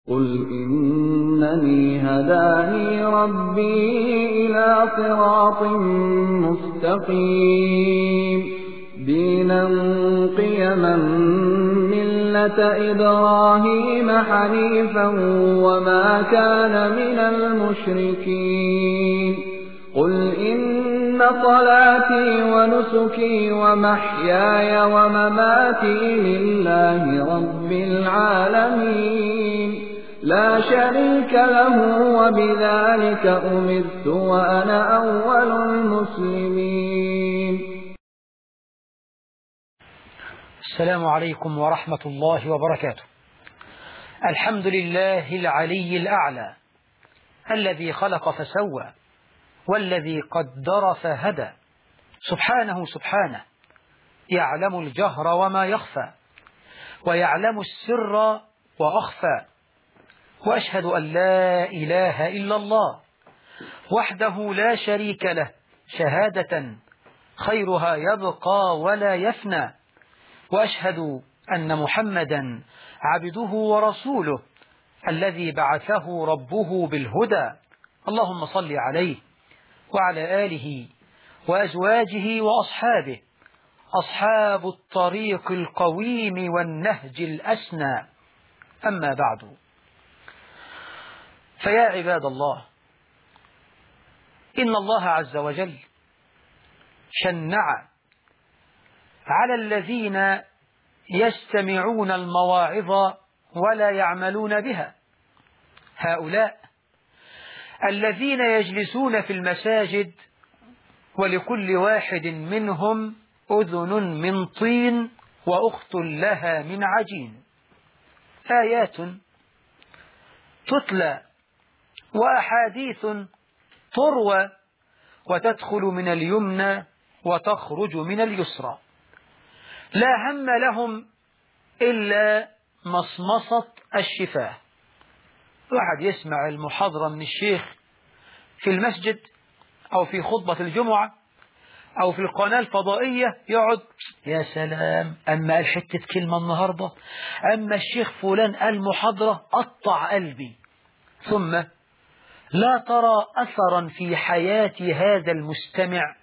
قل إنني هداني ربي إلى صراط مستقيم دينا قيما ملة إبراهيم حنيفا وما كان من المشركين قل إن صلاتي ونسكي ومحياي ومماتي لله رب العالمين لا شريك له وبذلك أمرت وأنا أول المسلمين. السلام عليكم ورحمة الله وبركاته. الحمد لله العلي الأعلى الذي خلق فسوى والذي قدر فهدى سبحانه يعلم الجهر وما يخفى ويعلم السر وأخفى وأشهد أن لا إله إلا الله وحده لا شريك له شهادة خيرها يبقى ولا يفنى وأشهد أن محمدا عبده ورسوله الذي بعثه ربه بالهدى اللهم صل عليه وعلى آله وأزواجه وأصحابه أصحاب الطريق القويم والنهج الأسنى أما بعد فيا عباد الله إن الله عز وجل شنع على الذين يستمعون المواعظ ولا يعملون بها هؤلاء الذين يجلسون في المساجد ولكل واحد منهم أذن من طين وأخت لها من عجين آيات تتلى وأحاديث تروى وتدخل من اليمنى وتخرج من اليسرى لا هم لهم إلا مصمصة الشفاه. واحد يسمع المحاضرة من الشيخ في المسجد أو في خطبة الجمعة أو في القناة الفضائية يقعد يا سلام أما قال حتة كلمة النهاردة أما الشيخ فلان قال محاضرة قطع قلبي ثم لا ترى أثرا في حياة هذا المستمع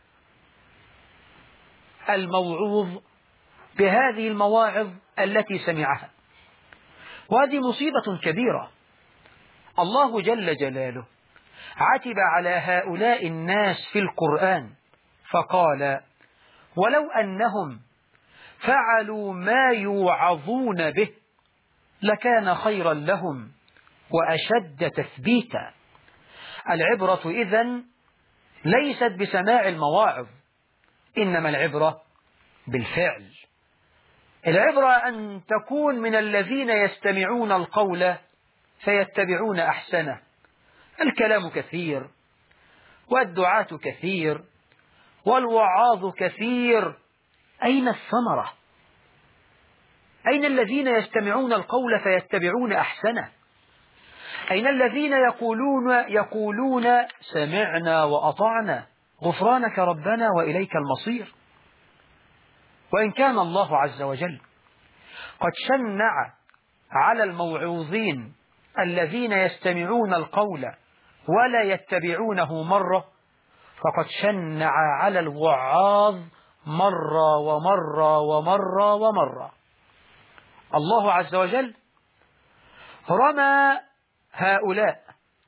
الموعوظ بهذه المواعظ التي سمعها وهذه مصيبة كبيرة. الله جل جلاله عتب على هؤلاء الناس في القرآن فقال ولو أنهم فعلوا ما يوعظون به لكان خيرا لهم وأشد تثبيتا. العبرة إذن ليست بسماع المواعظ إنما العبرة بالفعل. العبرة أن تكون من الذين يستمعون القول فيتبعون أحسنه. الكلام كثير والدعاة كثير والوعاظ كثير أين الثمرة؟ أين الذين يستمعون القول فيتبعون أحسنه؟ أين الذين يقولون سمعنا وأطعنا غفرانك ربنا وإليك المصير؟ وإن كان الله عز وجل قد شنع على الموعوظين الذين يستمعون القول ولا يتبعونه مرة فقد شنع على الوعاظ مرة ومرة ومرة ومرة. الله عز وجل رمى هؤلاء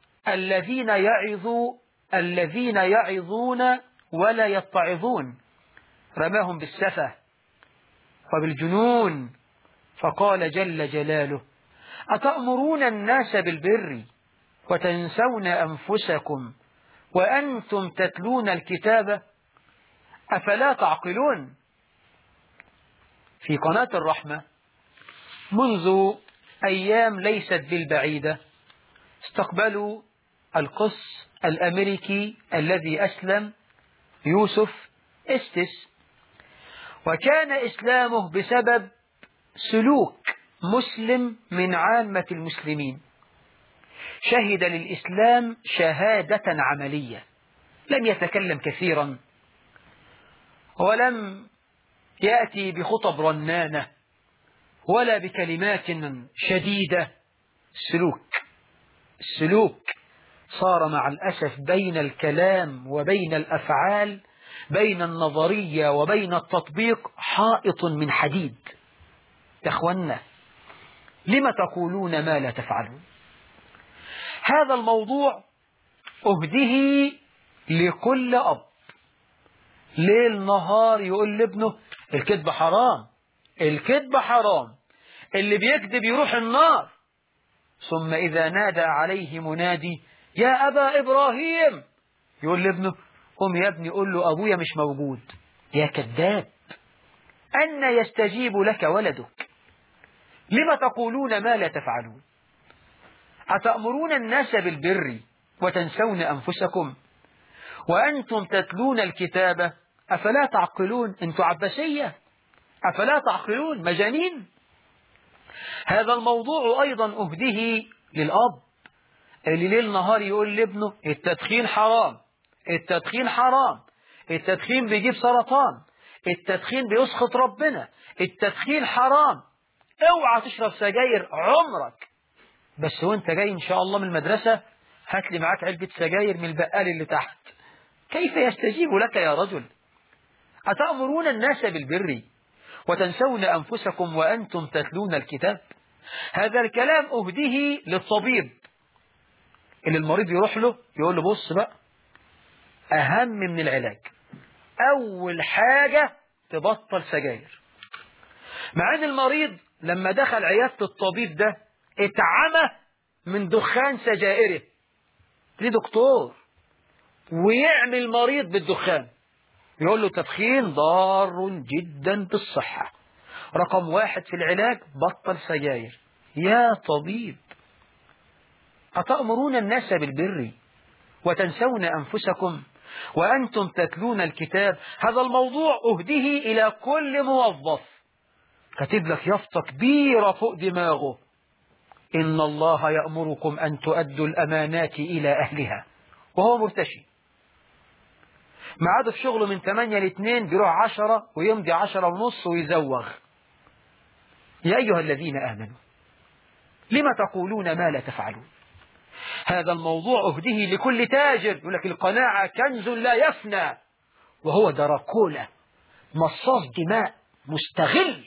الذين يعظون ولا يتعظون رماهم بالسفة وبالجنون فقال جل جلاله أتأمرون الناس بالبر وتنسون أنفسكم وأنتم تتلون الكتاب أفلا تعقلون. في قناة الرحمة منذ أيام ليست بالبعيدة استقبلوا القس الأمريكي الذي أسلم يوسف إستس وكان إسلامه بسبب سلوك مسلم من عامة المسلمين شهد للإسلام شهادة عملية لم يتكلم كثيرا ولم يأتي بخطب رنانة ولا بكلمات شديدة السلوك صار مع الأسف بين الكلام وبين الأفعال، بين النظرية وبين التطبيق حائط من حديد. يا أخوانا، لم تقولون ما لا تفعلون؟ هذا الموضوع أهده لكل أب ليل نهار يقول لابنه الكذب حرام، الكذب حرام، اللي بيكذب يروح النار. ثم إذا نادى عليه منادي يا أبا إبراهيم، يقول لابنه قم يا ابني قل له أبويا مش موجود. يا كذاب، أن يستجيب لك ولدك؟ لم تقولون ما لا تفعلون؟ أتأمرون الناس بالبر وتنسون أنفسكم وأنتم تتلون الكتاب أفلا تعقلون؟ أنتم عباسية، أفلا تعقلون؟ مجانين. هذا الموضوع أيضا أهده للأب اللي ليل نهار يقول لابنه التدخين حرام، التدخين حرام، التدخين بيجيب سرطان، التدخين بيسخط ربنا، التدخين حرام، اوعى تشرب سجاير عمرك، بس وانت جاي ان شاء الله من المدرسة هات لي معاك علبة سجاير من البقال اللي تحت. كيف يستجيب لك يا رجل؟ أتأمرون الناس بالبر وتنسون أنفسكم وأنتم تتلون الكتاب؟ هذا الكلام أهده للطبيب اللي المريض يروح له يقول له بص بقى، أهم من العلاج أول حاجة تبطل سجاير. مع أن المريض لما دخل عيادة الطبيب ده اتعمى من دخان سجائره، ليه دكتور ويعمل مريض بالدخان، يقول له تدخين ضار جدا بالصحة، رقم 1 في العلاج بطل سجاير. يا طبيب، أتأمرون الناس بالبر وتنسون أنفسكم وأنتم تتلون الكتاب؟ هذا الموضوع أهده إلى كل موظف كاتب لك يافطة كبيرة فوق دماغه إن الله يأمركم أن تؤدوا الأمانات إلى أهلها، وهو مرتشي معاده في شغله من 8 ل 2 بيروح 10 ويمضي 10 ونص ويزوغ. يا أيها الذين آمنوا لما تقولون ما لا تفعلون؟ هذا الموضوع أهده لكل تاجر يقول لك القناعة كنز لا يفنى، وهو دراكولا مصاص دماء مستغل.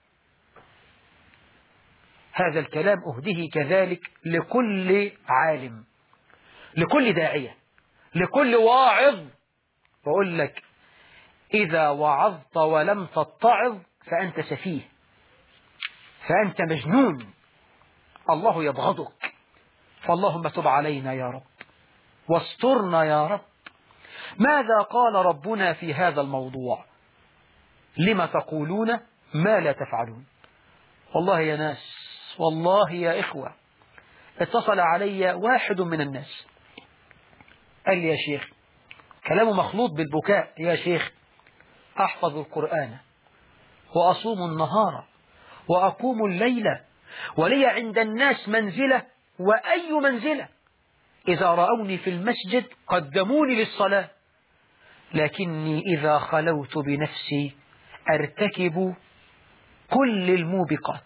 هذا الكلام أهده كذلك لكل عالم، لكل داعية، لكل واعظ. وأقول لك إذا وعظت ولم تتعظ فأنت سفيه، فأنت مجنون، الله يبغضك. فاللهم تب علينا يا رب واسترنا يا رب. ماذا قال ربنا في هذا الموضوع؟ لما تقولون ما لا تفعلون؟ والله يا ناس، والله يا إخوة، اتصل علي واحد من الناس قال لي يا شيخ، كلامه مخلوط بالبكاء، يا شيخ أحفظ القرآن وأصوم النهار وأقوم الليل ولي عند الناس منزلة، وأي منزلة؟ إذا رأوني في المسجد قدموني للصلاة، لكني إذا خلوت بنفسي أرتكب كل الموبقات.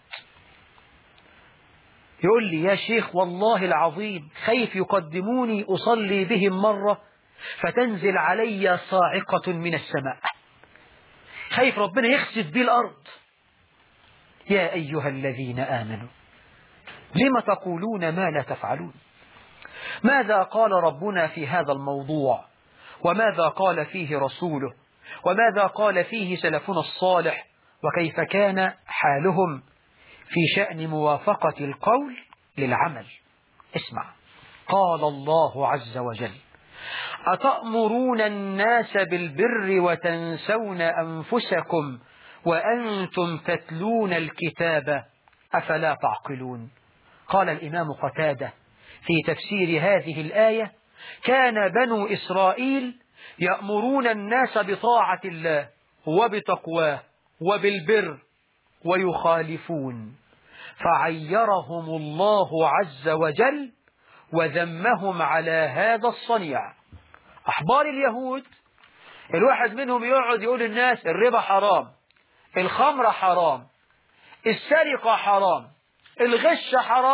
يقول لي يا شيخ والله العظيم خايف يقدموني أصلي بهم مرة فتنزل علي صاعقة من السماء، خايف ربنا يخسف بي الأرض. يا أيها الذين آمنوا لم تقولون ما لا تفعلون؟ ماذا قال ربنا في هذا الموضوع؟ وماذا قال فيه رسوله؟ وماذا قال فيه سلفنا الصالح؟ وكيف كان حالهم في شأن موافقة القول للعمل؟ اسمع، قال الله عز وجل أتأمرون الناس بالبر وتنسون أنفسكم وأنتم تتلون الكتاب أفلا تعقلون؟ قال الإمام قتادة في تفسير هذه الآية كان بنو إسرائيل يأمرون الناس بطاعة الله وبتقواه وبالبر ويخالفون، فعيرهم الله عز وجل وذمهم على هذا الصنيع. أحبار اليهود الواحد منهم يقعد يقول للناس الربا حرام، الخمر حرام، السرقة حرام، الغش حرام،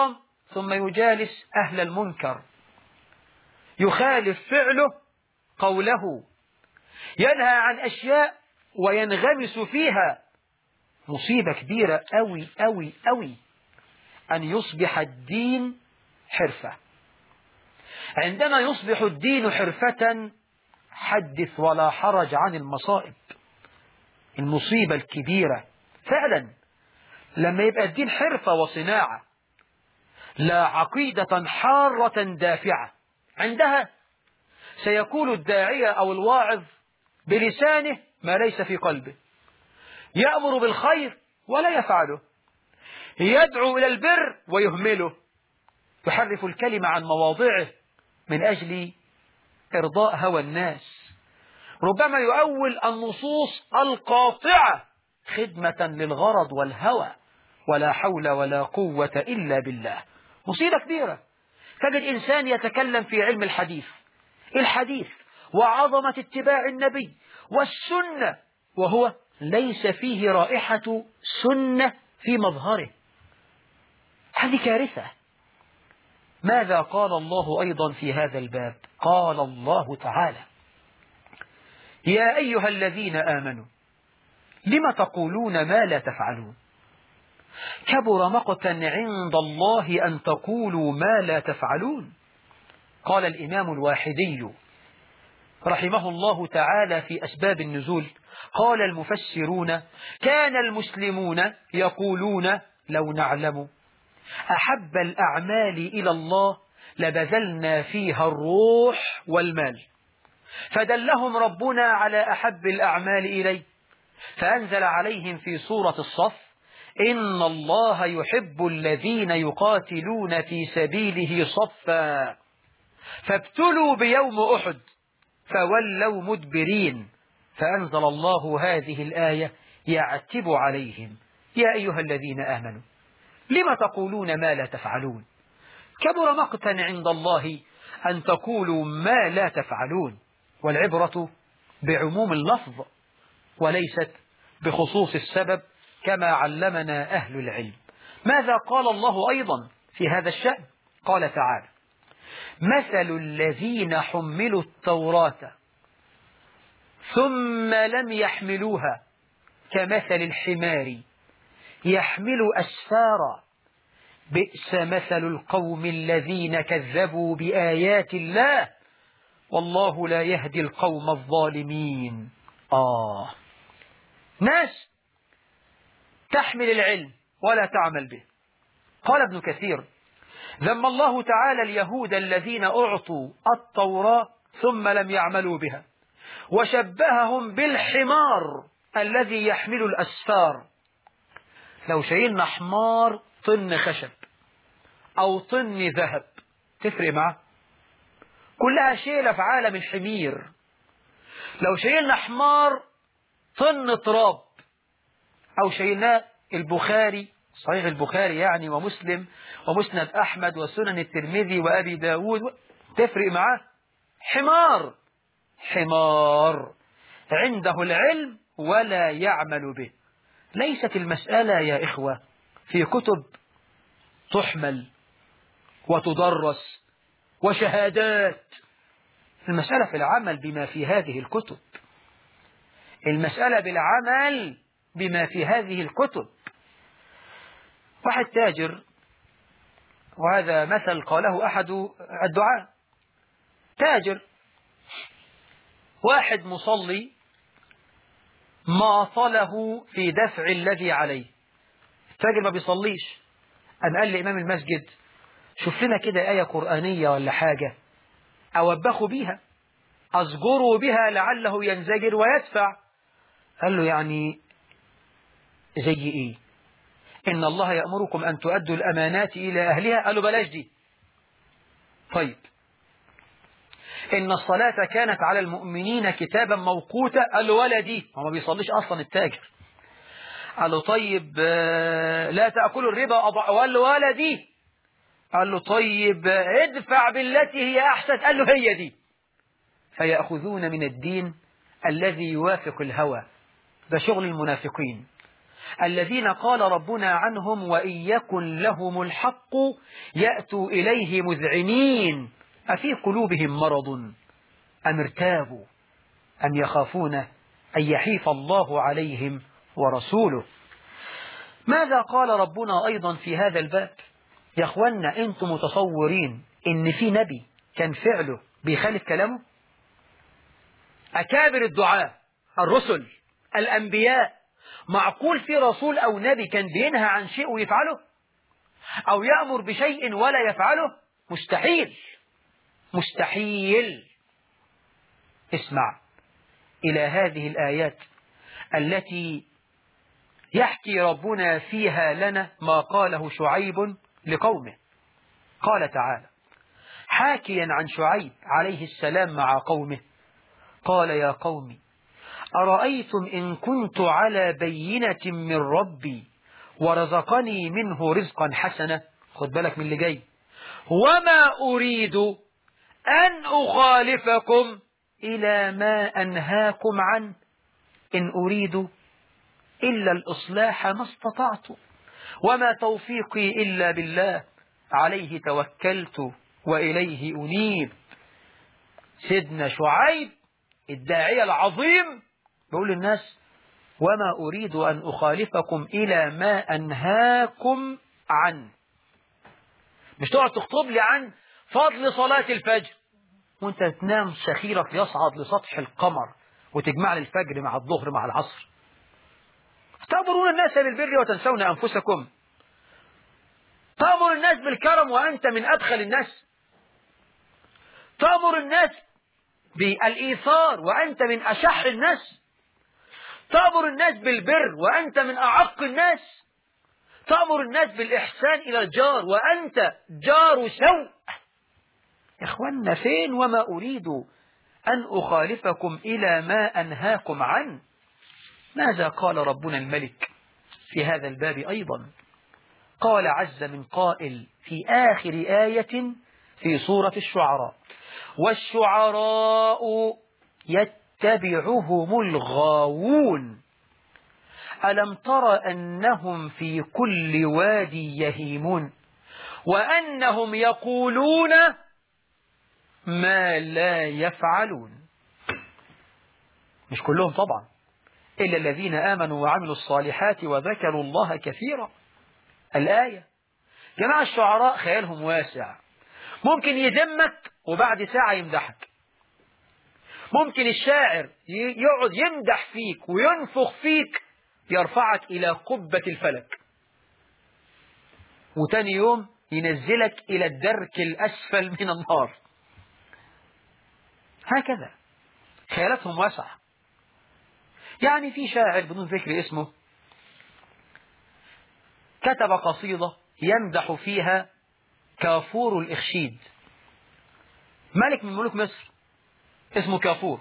ثم يجالس أهل المنكر، يخالف فعله قوله، ينهى عن أشياء وينغمس فيها. مصيبة كبيرة أوي أوي أوي أن يصبح الدين حرفة. عندما يصبح الدين حرفة حدث ولا حرج عن المصائب. المصيبة الكبيرة فعلا لما يبقى الدين حرفة وصناعة، لا عقيدة حارة دافعة، عندها سيكون الداعية أو الواعظ بلسانه ما ليس في قلبه، يأمر بالخير ولا يفعله، يدعو إلى البر ويهمله، يحرف الكلمة عن مواضعه من أجل إرضاء هوى الناس، ربما يؤول النصوص القاطعة خدمة للغرض والهوى، ولا حول ولا قوة إلا بالله. مصيبة كبيرة. تجد إنسان يتكلم في علم الحديث وعظمة اتباع النبي والسنة، وهو ليس فيه رائحة سنة في مظهره. هذه كارثة. ماذا قال الله أيضا في هذا الباب؟ قال الله تعالى: يا أيها الذين آمنوا لم تقولون ما لا تفعلون كبر مقتا عند الله أن تقولوا ما لا تفعلون. قال الإمام الواحدي رحمه الله تعالى في أسباب النزول، قال المفسرون: كان المسلمون يقولون لو نعلم أحب الأعمال إلى الله لبذلنا فيها الروح والمال، فدلهم ربنا على أحب الأعمال إليه، فأنزل عليهم في سورة الصف: إن الله يحب الذين يقاتلون في سبيله صفا فابتلوا بيوم أحد فولوا مدبرين، فأنزل الله هذه الآية يعتب عليهم: يا أيها الذين آمنوا لم تقولون ما لا تفعلون كبر مقتا عند الله أن تقولوا ما لا تفعلون. والعبرة بعموم اللفظ وليست بخصوص السبب كما علمنا أهل العلم. ماذا قال الله أيضا في هذا الشأن؟ قال تعالى: مثل الذين حملوا التوراة ثم لم يحملوها كمثل الحمار يحمل أسفارا بئس مثل القوم الذين كذبوا بآيات الله والله لا يهدي القوم الظالمين. ناس تحمل العلم ولا تعمل به. قال ابن كثير: ذم الله تعالى اليهود الذين أعطوا التوراة ثم لم يعملوا بها، وشبههم بالحمار الذي يحمل الأسفار. لو شيلنا حمار طن خشب أو طن ذهب تفرق معه؟ كلها شيلة في عالم الحمير. لو شيلنا حمار طن تراب، أو شيلنا البخاري، صحيح البخاري يعني، ومسلم ومسند أحمد وسنن الترمذي وأبي داود، تفرق معه؟ حمار عنده العلم ولا يعمل به. ليست المسألة يا إخوة في كتب تحمل وتدرس وشهادات، المسألة في العمل بما في هذه الكتب. المسألة بالعمل بما في هذه الكتب. واحد تاجر، وهذا مثل قاله أحد الدعاة، تاجر واحد مصلي ماطله في دفع الذي عليه، التاجر ما بيصليش، أم قال لإمام المسجد: شوف لنا كده آية قرآنية ولا حاجة أوبخه بيها أزجره بها لعله ينزجر ويدفع. قال له: يعني زي إيه؟ إن الله يأمركم أن تؤدوا الأمانات إلى أهلها. قال له: بلاش دي. طيب، إن الصلاة كانت على المؤمنين كتابا موقوتا. قال له: ولا دي، هو ما بيصليش أصلا التاجر. قال له: طيب لا تأكلوا الربا. قال له: ولا دي. قال له: طيب ادفع بالتي هي أحسن. قال له: هي دي. فيأخذون من الدين الذي يوافق الهوى. ده شغل المنافقين. الذين قال ربنا عنهم وإن يكن لهم الحق يأتوا إليه مذعنين أفي قلوبهم مرض أم ارتابوا أم يخافون أن يحيف الله عليهم ورسوله. ماذا قال ربنا أيضا في هذا الباب؟ يا أخوانا أنتم متصورين إن في نبي كان فعله بيخالف كلامه؟ أكابر الدعاء الرسل الأنبياء معقول في رسول أو نبي كان بينهى عن شيء ويفعله أو يأمر بشيء ولا يفعله؟ مستحيل مستحيل. اسمع إلى هذه الآيات التي يحكي ربنا فيها لنا ما قاله شعيب لقومه. قال تعالى حاكيا عن شعيب عليه السلام مع قومه قال يا قوم أرأيتم إن كنت على بينة من ربي ورزقني منه رزقا حسنا، خد بالك من اللي جاي، وما أريد أن أخالفكم إلى ما أنهاكم عنه إن أريد إلا الإصلاح ما استطعت وما توفيقي إلا بالله عليه توكلت وإليه أنيب. سيدنا شعيب الداعية العظيم بيقول للناس وما أريد أن أخالفكم إلى ما أنهاكم عنه. مش تقعد تخطب لي عن فضل صلاة الفجر وانت تنام شخيرك يصعد لسطح القمر وتجمع لي الفجر مع الظهر مع العصر. تأمرون الناس بالبر وتنسون أنفسكم. تأمر الناس بالكرم وأنت من أبخل الناس. تأمر الناس بالإيثار وأنت من أشح الناس. تأمر الناس بالبر وأنت من أعق الناس. تأمر الناس بالإحسان إلى الجار وأنت جار سوء. يا إخوانا فين وما أريد أن أخالفكم إلى ما أنهاكم عنه. ماذا قال ربنا الملك في هذا الباب أيضا؟ قال عز من قائل في آخر آية في سورة الشعراء والشعراء يتبعهم الغاوون ألم تر أنهم في كل وادي يهيمون وأنهم يقولون ما لا يفعلون. مش كلهم طبعا إلا الذين آمنوا وعملوا الصالحات وذكروا الله كثيرا. الآية جماعة الشعراء خيالهم واسع، ممكن يذمك وبعد ساعة يمدحك. ممكن الشاعر يقعد يمدح فيك وينفخ فيك يرفعك إلى قبة الفلك وتاني يوم ينزلك إلى الدرك الأسفل من النار. هكذا خيالاتهم واسعة. يعني في شاعر بدون ذكر اسمه كتب قصيدة يمدح فيها كافور الإخشيد، ملك من ملوك مصر اسمه كافور.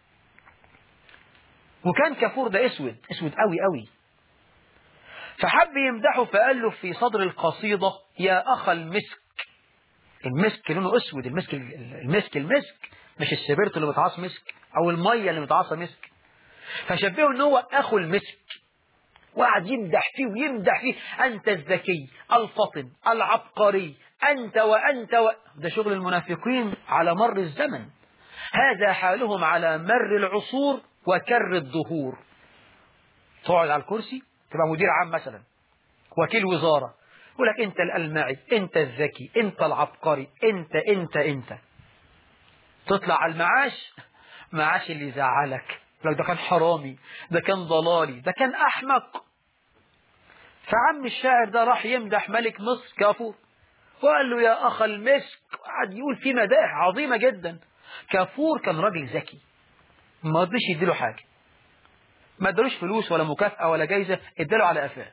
وكان كافور ده اسود قوي قوي. فحب يمدحه فقال له في صدر القصيدة يا أخ المسك. المسك لونه اسود، المسك مش السبرت اللي متعاص مسك او المية اللي متعاصة مسك. فشبهه ان هو اخو المسك وقعد يمدح فيه أنت الذكي الفطن العبقري أنت ده شغل المنافقين على مر الزمن. هذا حالهم على مر العصور وكر الدهور. تقعد على الكرسي تبقى مدير عام مثلا، وكيل وزارة، يقول لك أنت الألمعي، أنت الذكي، أنت العبقري، أنت تطلع على المعاش اللي يزعلك، لو ده كان حرامي، ده كان ضلالي، ده كان أحمق. فعم الشاعر ده راح يمدح ملك مصر كافور وقال له يا أخ المسك، قعد يقول فيه مداح عظيمة جدا. كافور كان راجل ذكي، ما رضيش يديله حاجة، ما ادالوش فلوس ولا مكافأة ولا جايزة، اداله على قفاه.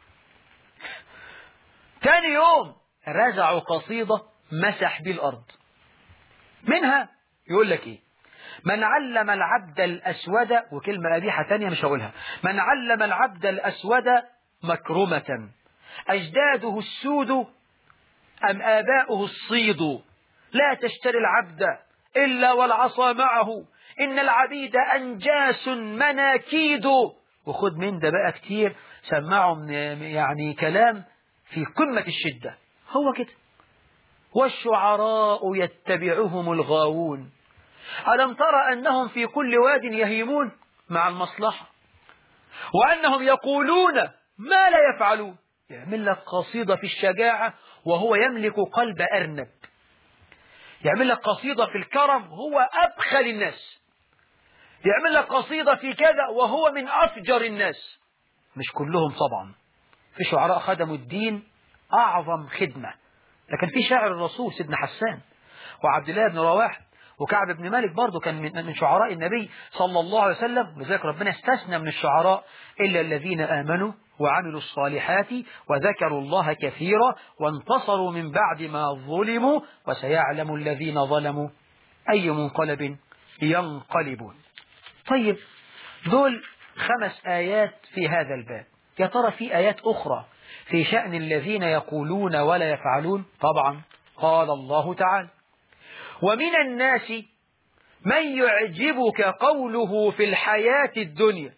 تاني يوم رزعوا قصيدة مسح بيه الأرض. منها يقول لك إيه؟ من علم العبد الأسود، وكلمة قبيحة تانية مش هقولها، من علم العبد الأسود مكرمة أجداده السود أم آباؤه الصيد لا تشتري العبد إلا والعصا معه إن العبيد أنجاس مناكيد. وخد من ده بقى كتير سمعهم يعني كلام في قمة الشدة. هو كده. والشعراء يتبعهم الغاوون ألم ترى أنهم في كل واد يهيمون مع المصلحة وأنهم يقولون ما لا يفعلون. يعمل لك قصيدة في الشجاعة وهو يملك قلب أرنب، يعمل لك قصيدة في الكرم هو أبخل الناس، يعمل لك قصيدة في كذا وهو من أفجر الناس. مش كلهم طبعا، في شعراء خدموا الدين أعظم خدمة، لكن في شاعر الرسول سيدنا حسان وعبد الله بن رواحة وكعب بن مالك برضو كان من شعراء النبي صلى الله عليه وسلم. لذلك ربنا استثنى من الشعراء إلا الذين آمنوا وعملوا الصالحات وذكروا الله كثيرا وانتصروا من بعد ما ظلموا وسيعلم الذين ظلموا أي منقلب ينقلبون. طيب دول 5 آيات في هذا الباب. يا ترى في آيات أخرى في شأن الذين يقولون ولا يفعلون؟ طبعا قال الله تعالى ومن الناس من يعجبك قوله في الحياة الدنيا.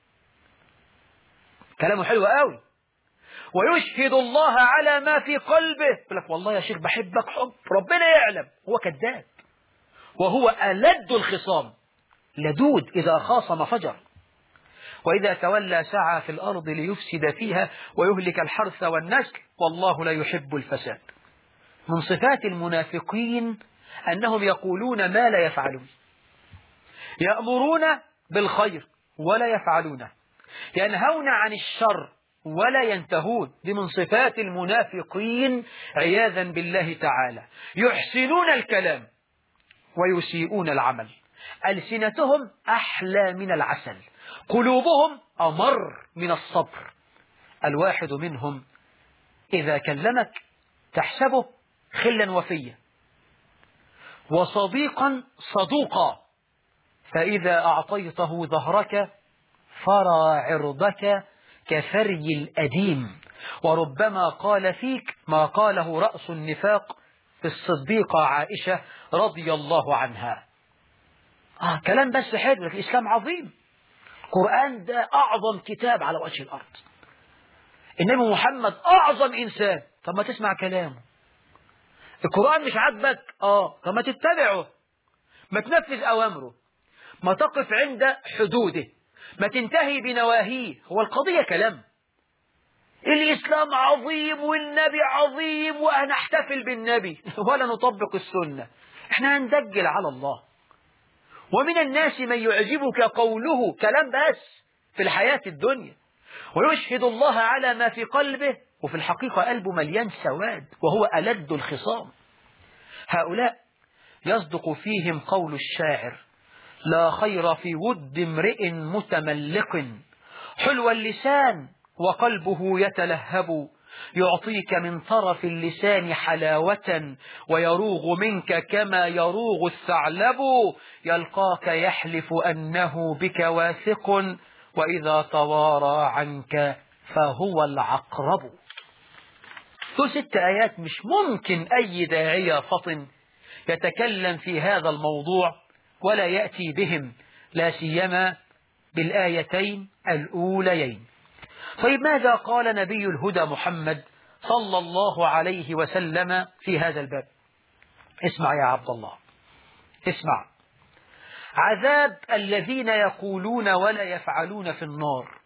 كلامه حلو قوي. ويشهد الله على ما في قلبه، يقول لك والله يا شيخ بحبك حب ربنا يعلم. هو كذاب وهو ألد الخصام، لدود إذا خاصم فجر، وإذا تولى سعى في الأرض ليفسد فيها ويهلك الحرث والنسل والله لا يحب الفساد. من صفات المنافقين أنهم يقولون ما لا يفعلون، يأمرون بالخير ولا يفعلونه، ينهون عن الشر ولا ينتهون. دي من صفات المنافقين عياذا بالله تعالى. يحسنون الكلام ويسيئون العمل، ألسنتهم أحلى من العسل، قلوبهم أمر من الصبر. الواحد منهم إذا كلمك تحسبه خلا وفيا وصديقا صدوقا، فإذا أعطيته ظهرك فرى عرضك كفري الأديم. وربما قال فيك ما قاله رأس النفاق في الصديقة عائشة رضي الله عنها. كلام بس حلو، لكن الإسلام عظيم. القرآن ده أعظم كتاب على وجه الأرض. النبي محمد أعظم إنسان، طب ما تسمع كلامه. القرآن مش عاجبك طب ما تتبعه، ما تنفذ أوامره، ما تقف عند حدوده، ما تنتهي بنواهيه. هو القضية كلام. الإسلام عظيم والنبي عظيم وهنحتفل بالنبي ولا نطبق السنة، احنا هندجل على الله. ومن الناس من يعجبك قوله، كلام بس في الحياة الدنيا، ويشهد الله على ما في قلبه وفي الحقيقة قلبه مليان سواد وهو ألد الخصام. هؤلاء يصدق فيهم قول الشاعر لا خير في ود امرئ متملق حلو اللسان وقلبه يتلهب، يعطيك من طرف اللسان حلاوة ويروغ منك كما يروغ الثعلب، يلقاك يحلف أنه بك واثق وإذا توارى عنك فهو العقرب. دول 6 آيات مش ممكن أي داعية فطن يتكلم في هذا الموضوع ولا يأتي بهم، لا سيما بالآيتين الأوليين. طيب ماذا قال نبي الهدى محمد صلى الله عليه وسلم في هذا الباب؟ اسمع يا عبد الله، اسمع. عذاب الذين يقولون ولا يفعلون في النار،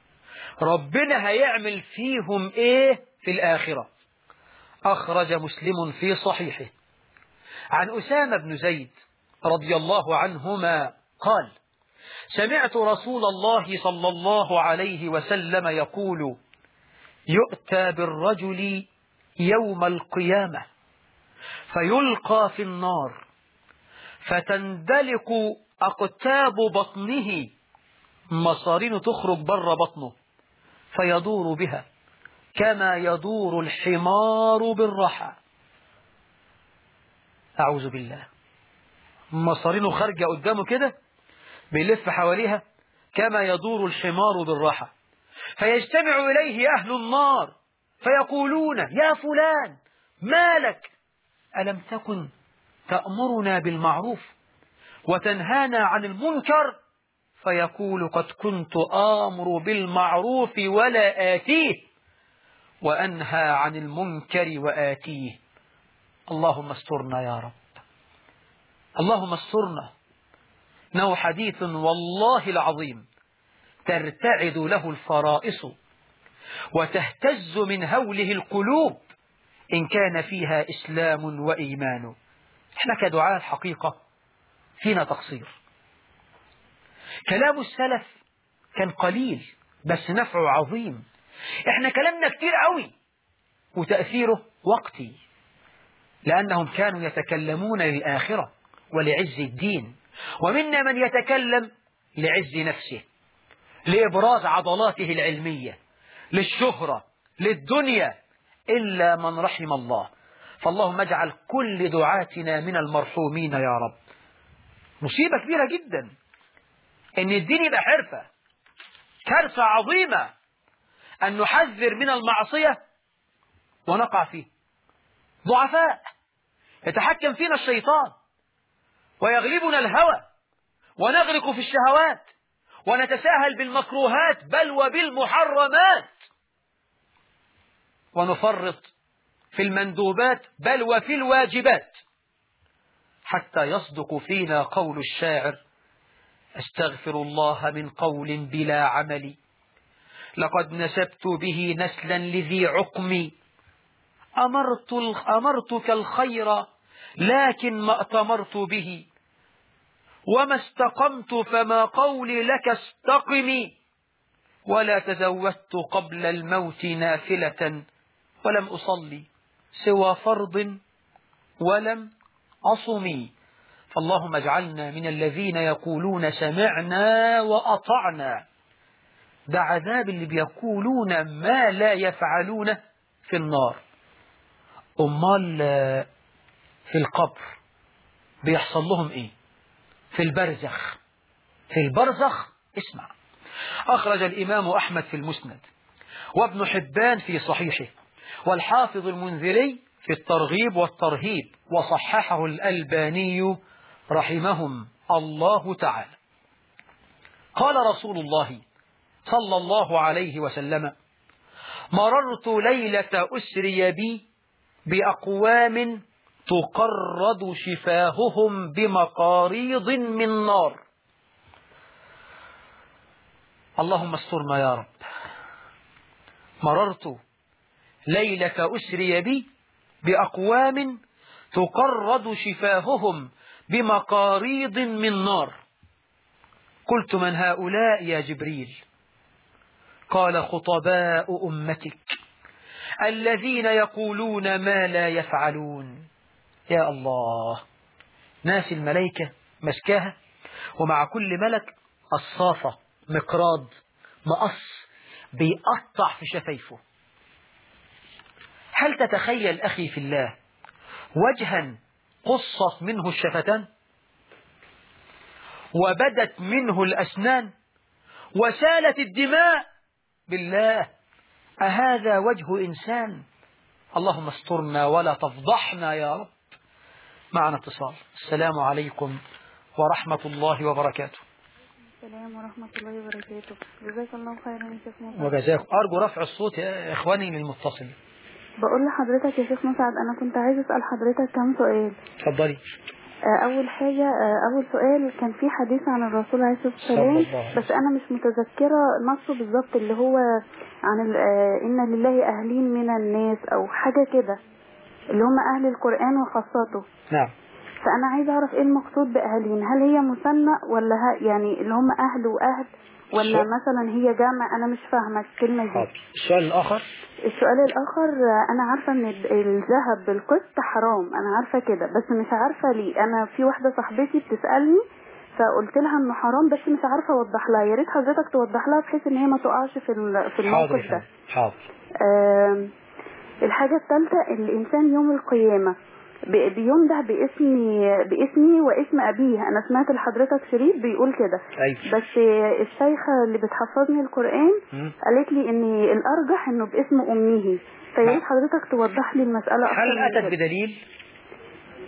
ربنا هيعمل فيهم ايه في الآخرة؟ أخرج مسلم في صحيحه عن أسامة بن زيد رضي الله عنهما قال سمعت رسول الله صلى الله عليه وسلم يقول يؤتى بالرجل يوم القيامة فيلقى في النار فتندلق أقتاب بطنه، مصارين تخرج بره بطنه، فيدور بها كما يدور الحمار بالرحى. أعوذ بالله. مصارينه خارجة قدامه كده بيلف حواليها كما يدور الحمار بالرحى، فيجتمع إليه أهل النار فيقولون يا فلان ما لك؟ ألم تكن تأمرنا بالمعروف وتنهانا عن المنكر فيقول قد كنت آمر بالمعروف ولا آتيه وأنهى عن المنكر وآتيه. اللهم استرنا يا رب، اللهم استرنا. إنه حديث والله العظيم ترتعد له الفرائص وتهتز من هوله القلوب إن كان فيها إسلام وإيمان. إحنا كدعاء الحقيقة فينا تقصير. كلام السلف كان قليل بس نفعه عظيم. إحنا كلامنا كتير قوي وتأثيره وقتي، لأنهم كانوا يتكلمون للآخرة ولعز الدين، ومنا من يتكلم لعز نفسه، لإبراز عضلاته العلمية، للشهرة، للدنيا، إلا من رحم الله. فاللهم اجعل كل دعاتنا من المرحومين يا رب. مصيبة كبيرة جدا إن الدين يبقى حرفة، كارثة عظيمة أن نحذر من المعصية ونقع فيه. ضعفاء يتحكم فينا الشيطان ويغلبنا الهوى ونغرق في الشهوات ونتساهل بالمكروهات بل وبالمحرمات ونفرط في المندوبات بل وفي الواجبات، حتى يصدق فينا قول الشاعر: أستغفر الله من قول بلا عمل، لقد نسبت به نسلا لذي عقم، أمرتك الخير لكن ما أتمرت به، وما استقمت فما قولي لك استقم، ولا تزودت قبل الموت نافلة، ولم أصلي سوى فرض ولم أصمي. فاللهم اجعلنا من الذين يقولون سمعنا وأطعنا. ده عذاب اللي بيقولون ما لا يفعلون في النار. أمال في القبر بيحصل لهم إيه؟ في البرزخ. في البرزخ اسمع، أخرج الإمام أحمد في المسند، وابن حبان في صحيحه، والحافظ المنذري في الترغيب والترهيب، وصححه الألباني رحمهم الله تعالى. قال رسول الله صلى الله عليه وسلم: مررت ليلة أسري بي بأقوام تقرض شفاههم بمقاريض من نار. اللهم استرنا يا رب. مررت ليلة أسري بي بأقوام تقرض شفاههم بمقاريض من نار. قلت: من هؤلاء يا جبريل؟ قال: خطباء أمتك الذين يقولون ما لا يفعلون. يا الله، ناس الملائكة مسكاها، ومع كل ملك الصافة مقراض مقص بيقطع في شفايفه. هل تتخيل أخي في الله وجها قصت منه الشفتان وبدت منه الأسنان وسالت الدماء؟ بالله، أهذا وجه إنسان؟ اللهم استرنا ولا تفضحنا يا رب. معنا اتصال. السلام عليكم ورحمة الله وبركاته. السلام ورحمة الله وبركاته. جزاك الله خيرا يا شيخ مسعد. وجزاك. أرجو رفع الصوت يا إخواني للمتصل. بقول لحضرتك يا شيخ مسعد، أنا كنت عايز أسأل حضرتك كم سؤال. اتفضلي. أول حاجة، أول سؤال، كان في حديث عن الرسول عليه الصلاة والسلام، بس أنا مش متذكرة نصه بالظبط، اللي هو عن إن لله أهلين من الناس أو حاجة كده، اللي هم أهل القرآن وخاصته. نعم. فأنا عايز أعرف إيه المقصود بأهلين، هل هي مثنى ولا يعني اللي هم أهل وأهل، ولا مثلا هي جامع؟ أنا مش فاهمة الكلمة دي. حاضر. السؤال الآخر. السؤال الآخر، أنا عارفة إن الذهب بالقسط حرام، أنا عارفة كده، بس مش عارفة ليه. أنا في واحدة صاحبتي بتسألني فقلت لها إنه حرام، بس مش عارفة أوضح لها. يا ريت حضرتك توضح لها بحيث إن هي ما تقعش في الموقف ده. حاضر. الحاجة الثالثة، الإنسان يوم القيامة بينده باسمي واسم أبيه. أنا سمعت لحضرتك شريف بيقول كده. أيوة. بس الشيخة اللي بتحفظني القرآن قالت لي إن الأرجح إنه باسم أمه، فياريت حضرتك توضح لي المسألة أكتر. هل أتت بدليل؟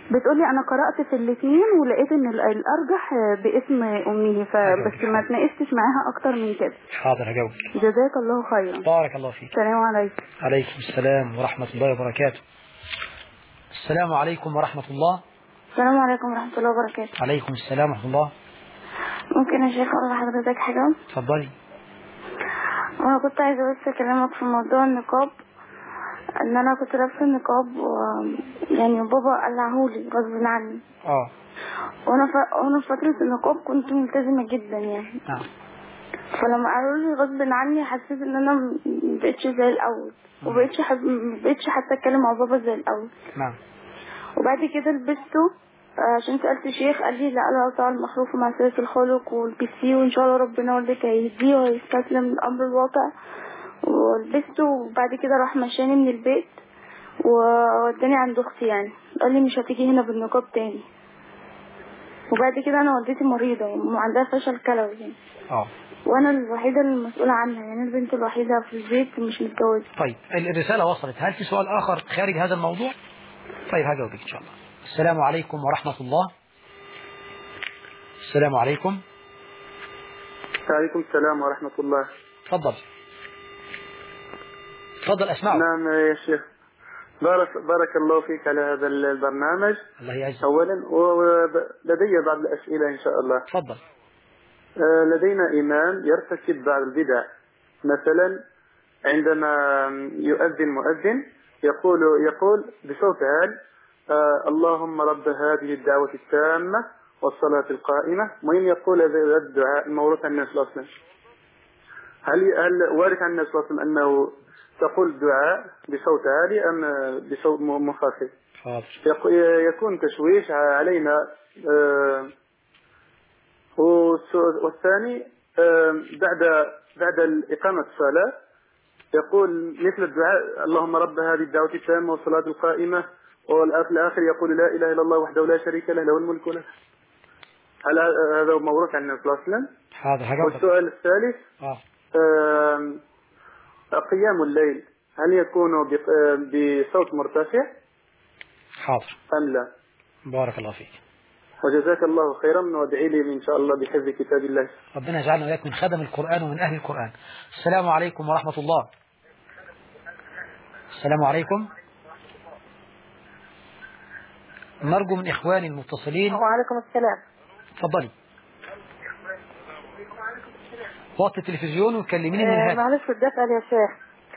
بتقولي انا قرأت في الاثنين ولقيت ان الارجح باسم امه، فبس ما تناقشتش معاها اكتر من كده. حاضر هجاوبك. جزاك الله خيرا. بارك الله فيك. السلام عليكم. عليكم السلام ورحمة الله وبركاته. السلام عليكم ورحمة الله. السلام عليكم ورحمة الله وبركاته. عليكم السلام ورحمة الله. ممكن يا شيخ أقول لحضرتك حاجة؟ اتفضلي. أنا كنت عايزة بس أكلمك في موضوع النقاب، إن أنا كنت لابسة النقاب يعني بابا قلعهولي غصب عني. وأنا في فترة النقاب كنت ملتزمة جدا يعني. فلما قالوا لي غصب عني حسيت إن أنا مبقتش زي الأول، مبقتش حتى أتكلم مع بابا زي الأول. وبعد كده لبسته عشان سألت شيخ، قال لي لا طبعا المخلوق مع سيرة الخلق والبسيه وإن شاء الله ربنا ولدك هيهديه وهيستسلم للأمر الواقع. ولبسته وبعد كده راح مشاني من البيت ووداني عند أختي، يعني قال لي مش هتيجي هنا بالنقاب تاني. وبعد كده أنا والدتي مريضة وعندها فشل كلوي يعني. وأنا الوحيدة المسؤولة عنها، يعني البنت الوحيدة في البيت مش متجوزة. طيب الرسالة وصلت. هل في سؤال آخر خارج هذا الموضوع؟ طيب هجاوبك إن شاء الله. السلام عليكم ورحمة الله. السلام عليكم. وعليكم السلام ورحمة الله. تفضل أسمعك. نعم يا شيخ، بارك الله فيك على هذا البرنامج. الله يعزك. أولا ولدي بعض الأسئلة إن شاء الله. تفضل. لدينا إمام يرتكب بعض البدع، مثلا عندما يؤذن مؤذن يقول بصوت عال اللهم رب هذه الدعوة التامة والصلاة القائمة، وإن يقول هذا الدعاء الموروث عن النبي صلى الله عليه وسلم. هل وارد عن النبي صلى الله عليه وسلم أنه تقول الدعاء بصوت عالي أم بصوت منخفض؟ يكون تشويش علينا. والثاني بعد إقامة الصلاة يقول مثل الدعاء اللهم رب هذه الدعوة التامة والصلاة القائمة، والآخر يقول لا إله إلا الله وحده لا شريك له له الملك وله. هل هذا موروث عن النبي صلى الله عليه وسلم؟ والسؤال الثالث قيام الليل هل يكون بصوت مرتفع أم لا؟ بارك الله فيك. وجزاك الله خيرا، وادعي لي إن شاء الله بحفظ كتاب الله. ربنا يجعلنا وإياك من خدم القرآن ومن أهل القرآن. السلام عليكم ورحمة الله. السلام عليكم. نرجو من إخواني المتصلين. وعليكم السلام. تفضلي. وطي التلفزيون وكلميني من الهاتف. معلش بدي أسأل يا شيخ،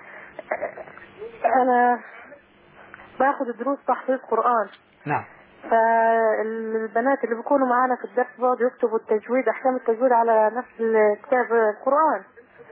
أنا باخذ دروس تحفيظ قرآن. نعم. فالبنات اللي بيكونوا معانا في الدرس بيقعدوا يكتبوا التجويد، أحكام التجويد على نفس الكتاب القرآن.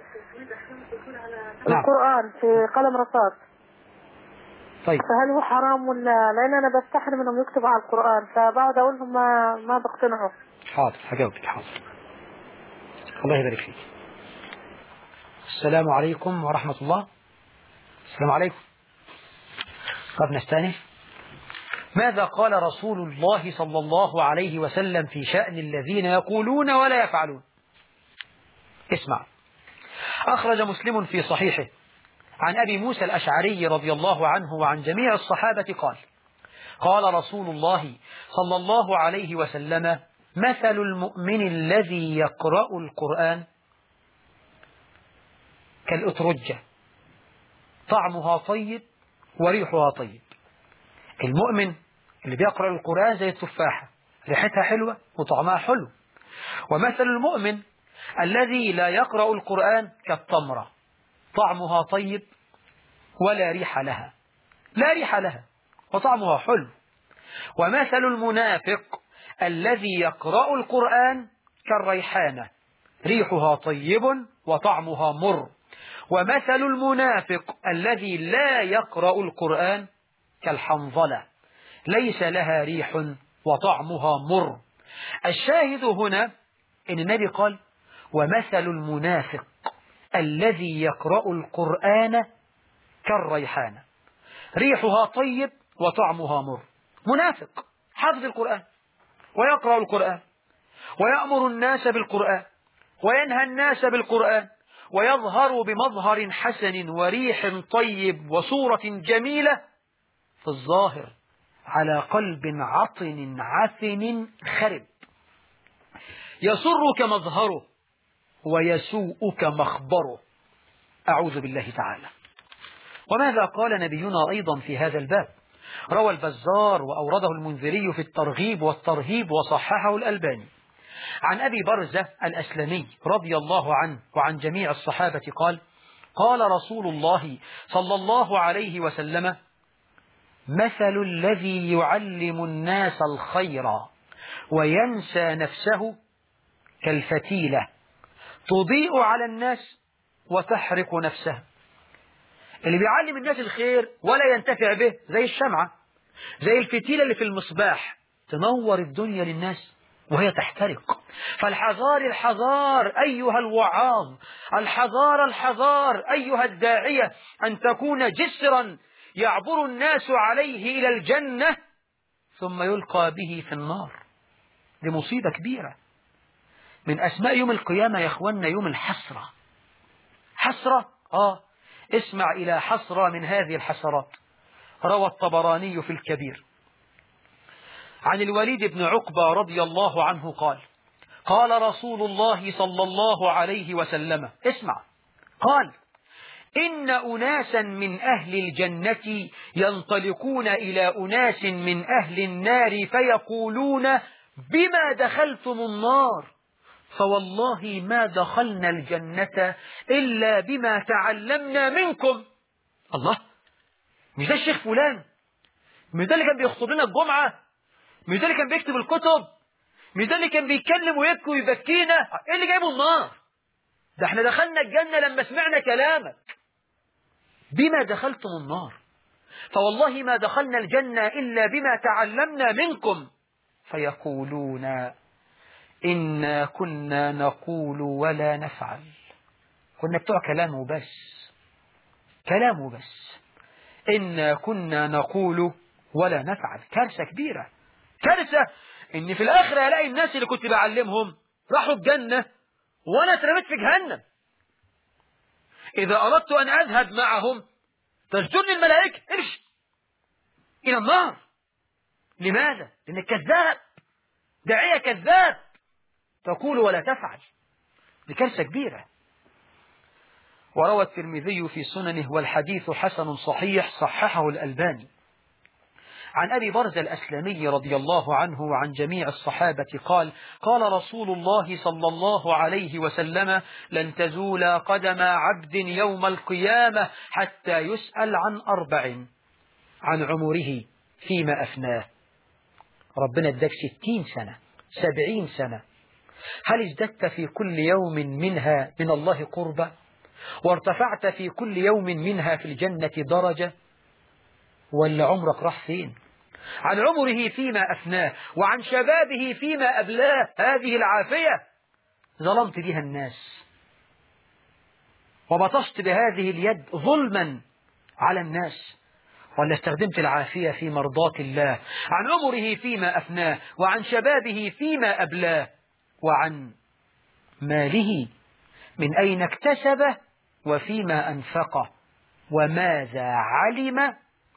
نعم. القرآن في قلم رصاص. طيب. فهل هو حرام ولا؟ لأن أنا بستحرم إنهم يكتبوا على القرآن، فبقعد أقول لهم ما بقتنعوا. حاضر هجاوبك. حاضر. الله يبارك فيك. السلام عليكم ورحمة الله. السلام عليكم. طب نستأنف. ماذا قال رسول الله صلى الله عليه وسلم في شأن الذين يقولون ولا يفعلون؟ اسمع. أخرج مسلم في صحيحه عن أبي موسى الأشعري رضي الله عنه وعن جميع الصحابة قال: قال رسول الله صلى الله عليه وسلم: مثل المؤمن الذي يقرأ القرآن كالأترجة طعمها طيب وريحها طيب. المؤمن اللي بيقرأ القرآن زي التفاحة، ريحتها حلوة وطعمها حلو. ومثل المؤمن الذي لا يقرأ القرآن كالتمرة طعمها طيب ولا ريح لها، لا ريح لها وطعمها حلو. ومثل المنافق الذي يقرأ القرآن كالريحانة ريحها طيب وطعمها مر. ومثل المنافق الذي لا يقرأ القرآن كالحنظلة ليس لها ريح وطعمها مر. الشاهد هنا إن النبي قال: ومثل المنافق الذي يقرأ القرآن كالريحانة ريحها طيب وطعمها مر. منافق حافظ القرآن ويقرأ القرآن ويأمر الناس بالقرآن وينهى الناس بالقرآن ويظهر بمظهر حسن وريح طيب وصورة جميلة في الظاهر، على قلب عطن عفن خرب، يسرك مظهره ويسوءك مخبره. أعوذ بالله تعالى. وماذا قال نبينا أيضا في هذا الباب؟ روى البزار وأورده المنذري في الترغيب والترهيب وصححه الألباني عن أبي برزة الأسلمي رضي الله عنه وعن جميع الصحابة قال: قال رسول الله صلى الله عليه وسلم: مثل الذي يعلم الناس الخير وينسى نفسه كالفتيلة تضيء على الناس وتحرق نفسها. اللي بيعلم الناس الخير ولا ينتفع به زي الشمعة، زي الفتيلة اللي في المصباح، تنور الدنيا للناس وهي تحترق. فالحذار الحذار أيها الوعاظ، الحذار الحذار أيها الداعية، أن تكون جسرا يعبر الناس عليه إلى الجنة ثم يلقى به في النار. دي مصيبة كبيرة. من أسماء يوم القيامة يا أخوانا يوم الحسرة. حسرة؟ اسمع إلى حسرة من هذه الحسرات. روى الطبراني في الكبير عن الوليد بن عقبة رضي الله عنه قال: قال رسول الله صلى الله عليه وسلم، اسمع، قال: إن أناسا من أهل الجنة ينطلقون إلى أناس من أهل النار فيقولون: بما دخلتم النار؟ فوالله ما دخلنا الجنة إلا بما تعلمنا منكم. الله، مش ده الشيخ فلان؟ مش ده اللي كان بيخطب لنا الجمعة؟ مش ده اللي كان بيكتب الكتب؟ مش ده اللي كان بيتكلم ويبكي ويبكينا؟ ايه اللي جايبه النار؟ ده احنا دخلنا الجنة لما سمعنا كلامك. بما دخلتم النار؟ فوالله ما دخلنا الجنة إلا بما تعلمنا منكم. فيقولون: إنا كنا نقول ولا نفعل. كنا بتوع كلام وبس، كلام وبس. إنا كنا نقول ولا نفعل. كارثة كبيرة، كارثة إن في الآخر ألاقي الناس اللي كنت بعلمهم راحوا الجنة وأنا اترميت في جهنم. إذا أردت أن أذهب معهم تسجدني الملائكة، امشي إلى النار. لماذا؟ لأنك كذاب، داعية كذاب، تقول ولا تفعل. دي كارثة كبيرة. وروى الترمذي في سننه والحديث حسن صحيح صححه الألباني عن أبي برزة الأسلمي رضي الله عنه وعن جميع الصحابة قال: قال رسول الله صلى الله عليه وسلم: لن تزول قدم عبد يوم القيامة حتى يسأل عن 4: عن عمره فيما أفناه. ربنا اداك 60 سنة 70 سنة، هل ازددت في كل يوم منها من الله قربة وارتفعت في كل يوم منها في الجنة درجة، ولا عمرك راح فين؟ عن عمره فيما أفناه وعن شبابه فيما أبلاه. هذه العافية ظلمت بها الناس وبطشت بهذه اليد ظلما على الناس، ولا استخدمت العافية في مرضاة الله؟ عن عمره فيما أفناه وعن شبابه فيما أبلاه وعن ماله من أين اكتسبه وفيما أنفقه وماذا علم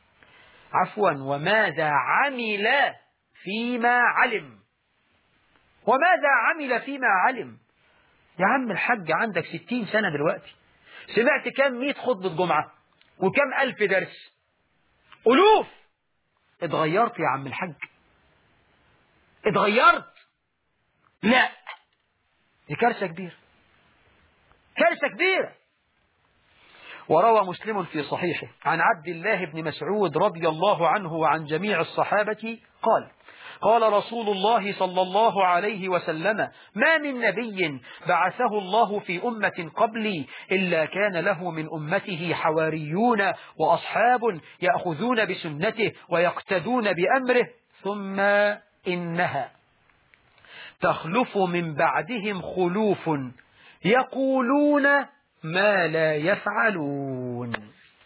وماذا عمل فيما علم. وماذا عمل فيما علم؟ يا عم الحج عندك 60 سنة دلوقتي، سمعت كم 100 خطبة جمعة وكم 1000 درس، ألوف. اتغيرت يا عم الحج؟ اتغيرت؟ لا. دي كارثة كبيرة، كارثة كبيرة. وروى مسلم في صحيحه عن عبد الله بن مسعود رضي الله عنه وعن جميع الصحابة قال: قال رسول الله صلى الله عليه وسلم: ما من نبي بعثه الله في أمة قبلي إلا كان له من أمته حواريون وأصحاب يأخذون بسنته ويقتدون بأمره، ثم إنها تخلف من بعدهم خلوف يقولون ما لا يفعلون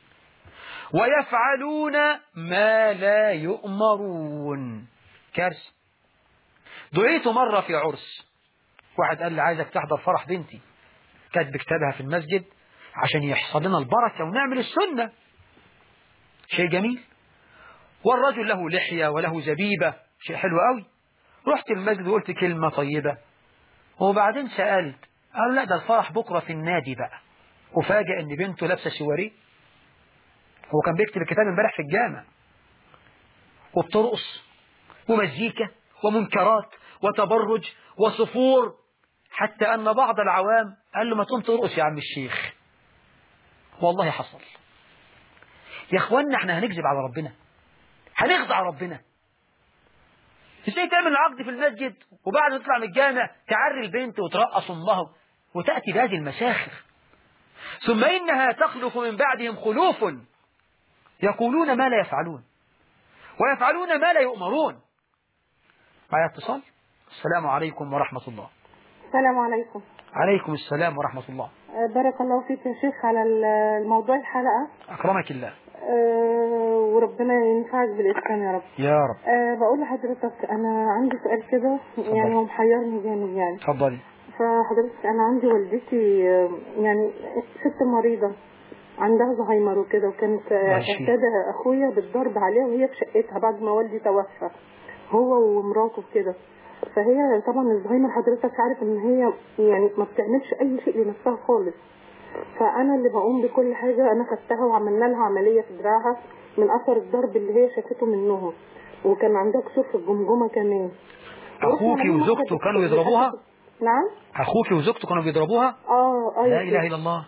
ويفعلون ما لا يؤمرون. كارثة. دعيت مرة في عرس، واحد قال لي عايزك تحضر فرح بنتي، كاتب كتابها في المسجد عشان يحصل لنا البركة ونعمل السنة. شيء جميل. والرجل له لحية وله زبيبة، شيء حلو قوي. رحت المسجد وقلت كلمة طيبة، وبعدين سألت، قالوا لا ده الفرح بكرة في النادي بقى. وفاجأ ان بنته لابسة سواريه، هو كان بيكتب الكتاب امبارح في الجامع، وبترقص ومزيكا ومنكرات وتبرج وصفور، حتى أن بعض العوام قال له ما تقوم ترقص يا عم الشيخ. والله حصل يا اخوانا. احنا هنكذب على ربنا؟ هنخدع ربنا؟ ازاي تعمل عقد في المسجد وبعد ما تطلع من الجامع تعري البنت وترقص امها وتأتي بهذه المساخر؟ ثم إنها تخلف من بعدهم خلوف يقولون ما لا يفعلون ويفعلون ما لا يؤمرون. معي اتصال. السلام عليكم ورحمة الله. السلام عليكم. عليكم السلام ورحمة الله. بارك الله فيك يا شيخ على الموضوع الحلقة. أكرمك الله. وربنا ينفعك بالإسلام يا رب. يا رب. بقول لحضرتك أنا عندي سؤال كده، يعني هو محيرني جامد يعني. اتفضلي. فحضرتك أنا عندي والدتي يعني ست مريضة عندها زهايمر وكده، وكانت اعتاد أخويا بالضرب عليها وهي في شقتها بعد ما والدي توفى، هو ومراته كده. فهي طبعا الزهايمر حضرتك عارف ان هي يعني ما بتعملش اي شيء لنفسها خالص. فانا اللي بقوم بكل حاجة. انا خدتها وعملنا لها عملية في دراعها من اثر الضرب اللي هي شافته منهم، وكان عندها كسور في الجمجمة كمان. اخوكي وزوجته كانوا يضربوها؟ نعم. اخوكي وزوجته كانوا بيضربوها؟ لا اله الا الله.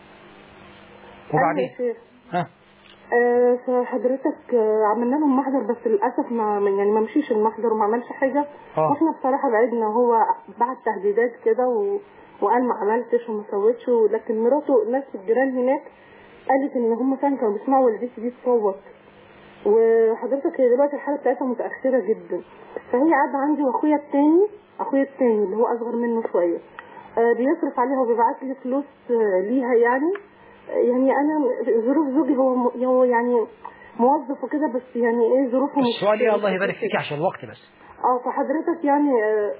وبعدين فحضرتك عملنا لهم محضر، بس للاسف ما مشيش المحضر وما عملش حاجه. واحنا بصراحه بعدنا، هو بعد تهديدات كده وقال ما عملتش وما سويتش. لكن مراته ناس الجيران هناك قالت ان هم فعلا كانوا بيسمعوا والدتي دي تصوت. وحضرتك هي دلوقتي الحاله بتاعتها متاخره جدا. فهي قاعده عندي، واخويا الثاني اللي هو اصغر منه شويه بيصرف عليها وبيبعت لي فلوس ليها يعني انا ظروف زوجي هو يعني موظف وكده، بس يعني ايه ظروفه. السؤال يا الله يبارك فيك عشان الوقت بس. فحضرتك يعني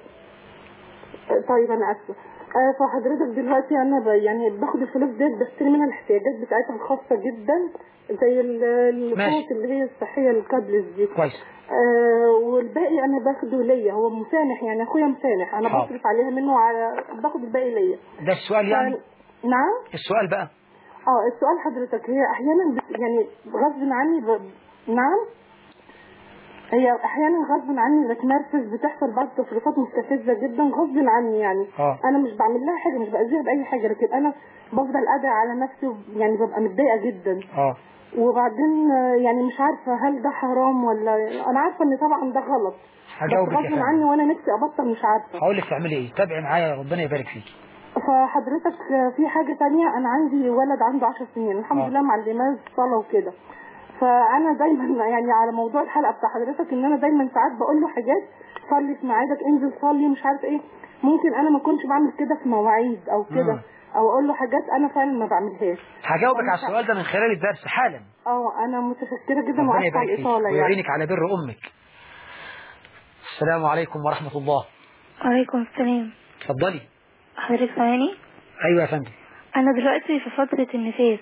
طيب انا اسفه. فحضرتك دلوقتي انا يعني باخد الفلوس ديت بشتري منها الاحتياجات بتاعتها الخاصه جدا، زي الفلوس اللي هي الصحيه الكابلز دي. كويس. والباقي انا باخده ليا، هو مسامح يعني، اخويا مسامح، انا بصرف عليها منه باخد الباقي ليا. ده السؤال يعني؟ نعم. السؤال بقى السؤال حضرتك، هي احيانا يعني غصب عني نعم، هي احيانا غصب عني بتنرفز، بتحصل بعض تصرفات مستفزه جدا غصب عني يعني. انا مش بعمل لها حاجه، مش باذيها باي حاجه، لكن انا بفضل ادعي على نفسي يعني ببقى متضايقه جدا. وبعدين يعني مش عارفه هل ده حرام ولا، انا عارفه ان طبعا ده غلط بس غصب عني وانا نفسي ابطل، مش عارفه. هقول لك تعملي ايه، تابعي معايا ربنا يبارك فيك. فحضرتك في حاجه ثانيه، انا عندي ولد عنده 10 سنين الحمد لله معلماه الصلاه وكده. فانا دايما يعني على موضوع الحلقه بتاع حضرتك ان انا دايما ساعات بقول له حاجات، صلي في ميعادك، انزل صلي، مش عارف ايه. ممكن انا ما كنتش بعمل كده في مواعيد او كده، او اقول له حاجات انا فعلا ما بعملهاش. هجاوبك على السؤال ده من خلال الدرس حالا. انا متشكره جدا واسفه على الاطاله يعني. ويعينك على بر امك. السلام عليكم ورحمه الله. وعليكم السلام. اتفضلي. حضرتك سامعني؟ ايوه يا فندم. انا دلوقتي في فتره النفاس.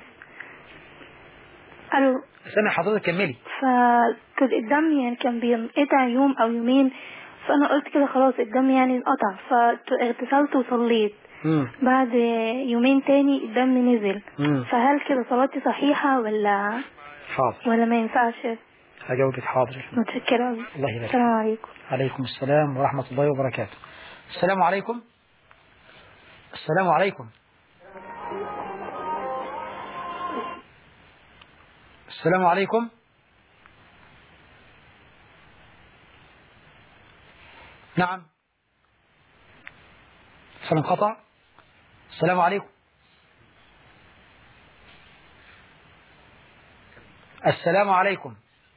الو. سامع حضرتك، كملي. فكنت الدم يعني كان بينقطع يوم او يومين، فانا قلت كده خلاص الدم يعني انقطع، فاغتسلت وصليت. بعد يومين تاني الدم نزل. فهل كده صلاتي صحيحه ولا حاضر ولا ما ينفعش؟ هجاوبك حاضر. متشكره. الله يبارك. السلام عليكم. عليكم السلام ورحمه الله وبركاته. السلام عليكم. السلام عليكم. السلام عليكم. نعم. السلام انقطع. السلام عليكم. السلام عليكم.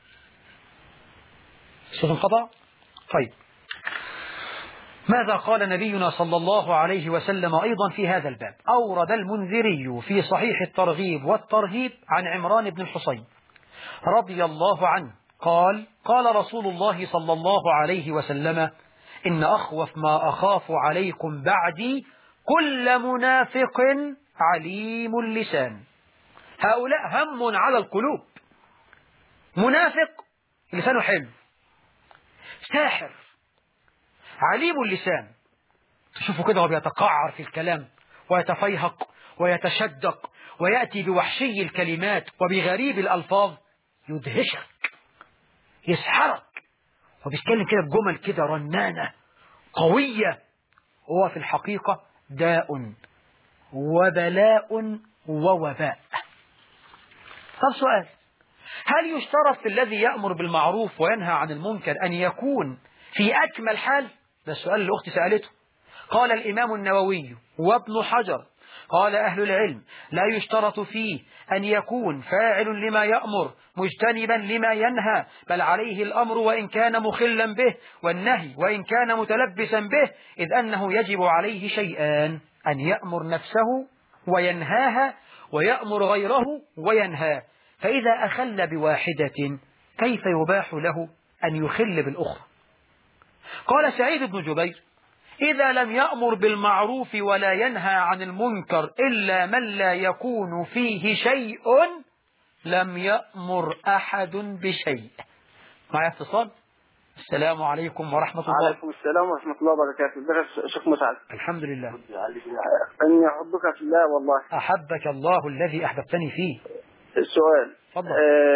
الصوت انقطع. طيب، ماذا قال نبينا صلى الله عليه وسلم أيضا في هذا الباب؟ أورد المنذري في صحيح الترغيب والترهيب عن عمران بن الحصين رضي الله عنه قال: قال رسول الله صلى الله عليه وسلم: إن أخوف ما أخاف عليكم بعدي كل منافق عليم اللسان. هؤلاء هم على القلوب. منافق لسانه حلو، ساحر عليم اللسان، تشوفه كده وبيتقعر في الكلام ويتفيهق ويتشدق ويأتي بوحشي الكلمات وبغريب الألفاظ، يدهشك يسحرك، وبيتكلم كده بجمل كده رنانة قوية. هو في الحقيقة داء وبلاء ووباء. طب سؤال، هل يشترط في الذي يأمر بالمعروف وينهى عن المنكر أن يكون في أكمل حال؟ ده السؤال اللي أختي سألته. قال الإمام النووي وابن حجر قال أهل العلم لا يشترط فيه أن يكون فاعل لما يأمر مجتنبا لما ينهى، بل عليه الأمر وإن كان مخلا به، والنهي وإن كان متلبسا به، إذ أنه يجب عليه شيئان: أن يأمر نفسه وينهاها، ويأمر غيره وينهاه. فإذا أخل بواحدة كيف يباح له أن يخل بالأخرى؟ قال سعيد بن جبير: إذا لم يأمر بالمعروف ولا ينهى عن المنكر إلا من لا يكون فيه شيء لم يأمر أحد بشيء. معي اتصال. السلام عليكم ورحمة الله. وعليكم السلام ورحمة الله وبركاته. ازيك يا شيخ مسعد؟ الحمد لله. إني أحبك في الله والله. أحبك الله الذي أحببتني فيه. السؤال. تفضل.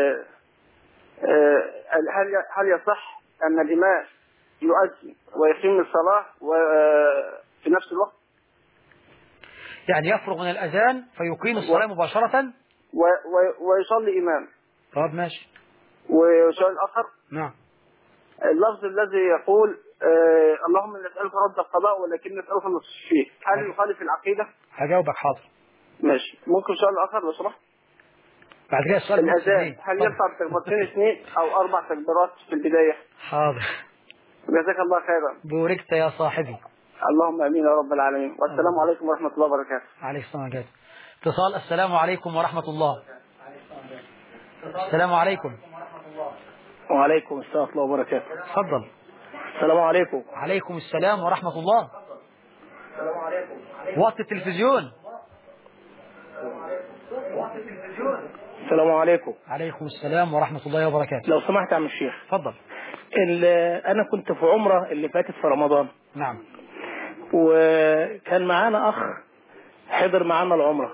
هل يصح أن الإمام يؤذن ويقيم الصلاة في نفس الوقت؟ يعني يفرغ من الأذان فيقيم الصلاة مباشرة ويصلي إمام. طب ماشي. وسؤال آخر. نعم. اللفظ الذي يقول اللهم نسألك رد القضاء ولكن نسألك النصف فيه، هل يخالف العقيدة؟ هجاوبك حاضر. ماشي. ممكن سؤال آخر لو سمحت؟ بعد كده السؤال الأذان هل ينفع بتكبيرتين اثنين أو 4 تكبيرات في البداية؟ حاضر. جزاك الله خيرا. بوركت يا صاحبي. اللهم امين يا رب العالمين. والسلام عليكم ورحمة الله وبركاته. عليكم السلام ورحمة الله. اتصال. السلام عليكم ورحمة الله. السلام عليكم. وعليكم السلام ورحمة الله وبركاته. تفضل. السلام عليكم. عليكم السلام ورحمة الله. السلام عليكم. وطي التلفزيون. السلام عليكم. عليكم السلام ورحمة الله وبركاته. لو سمحت يا عم الشيخ. تفضل. أنا كنت في عمرة اللي فاتت في رمضان. نعم. وكان معانا أخ حضر معانا العمرة.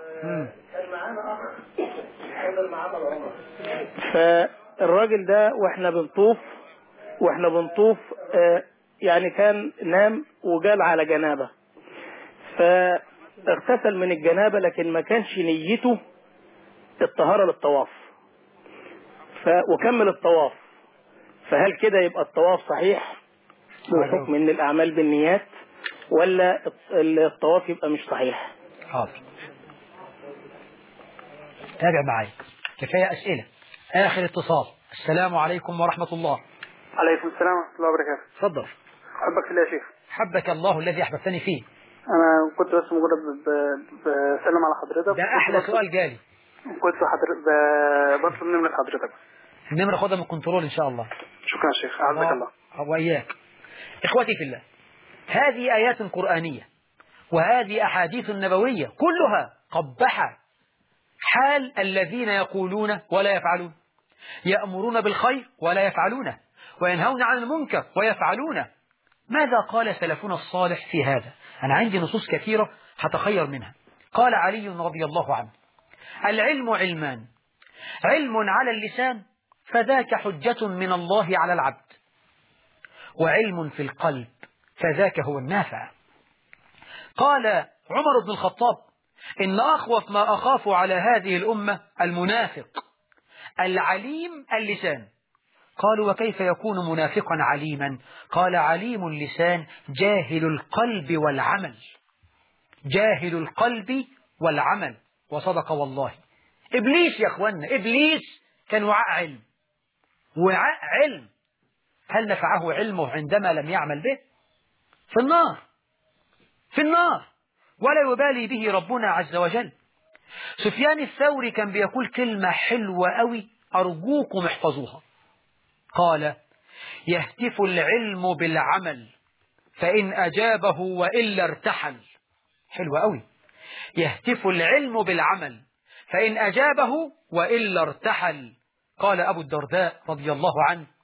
فالراجل ده واحنا بنطوف يعني كان نام وجال على جنابة، فاغتسل من الجنابة لكن ما كانش نيته الطهارة للطواف، وكمل الطواف. فهل كده يبقى الطواف صحيح بحكم ان الاعمال بالنيات، ولا الطواف يبقى مش صحيح؟ حاضر. تابع معي، كفاية أسئلة. آخر اتصال. السلام عليكم ورحمة الله. عليكم السلام ورحمة الله وبركاته. تفضل. حبك في الله يا شيخ. حبك الله الذي أحببتني فيه. أنا كنت بس مجرد بسلم على حضرتك. ده أحلى سؤال جالي. كنت بطلب نمرة حضرتك. النمرة خدها من الكنترول إن شاء الله. شكرا يا شيخ. أعزك الله. وإياك. إخوتي في الله، هذه آيات قرآنية وهذه أحاديث نبوية كلها قبح حال الذين يقولون ولا يفعلون، يأمرون بالخير ولا يفعلونه، وينهون عن المنكر ويفعلونه. ماذا قال سلفنا الصالح في هذا؟ أنا عندي نصوص كثيرة هتخير منها. قال علي رضي الله عنه: العلم علمان، علم على اللسان فذاك حجة من الله على العبد، وعلم في القلب فذاك هو النافع. قال عمر بن الخطاب: إن أخوف ما أخاف على هذه الأمة المنافق العليم اللسان. قالوا: وكيف يكون منافقا عليما؟ قال: عليم اللسان جاهل القلب والعمل. جاهل القلب والعمل. وصدق والله. إبليس يا أخوانا، إبليس كان وعاء علم. وعاء علم. هل نفعه علمه عندما لم يعمل به؟ في النار، في النار، ولا يبالي به ربنا عز وجل. سفيان الثوري كان بيقول كلمة حلوة قوي، أرجوكم احفظوها. قال: يهتف العلم بالعمل فإن أجابه وإلا ارتحل. حلوة قوي. يهتف العلم بالعمل فإن أجابه وإلا ارتحل. قال أبو الدرداء رضي الله عنه: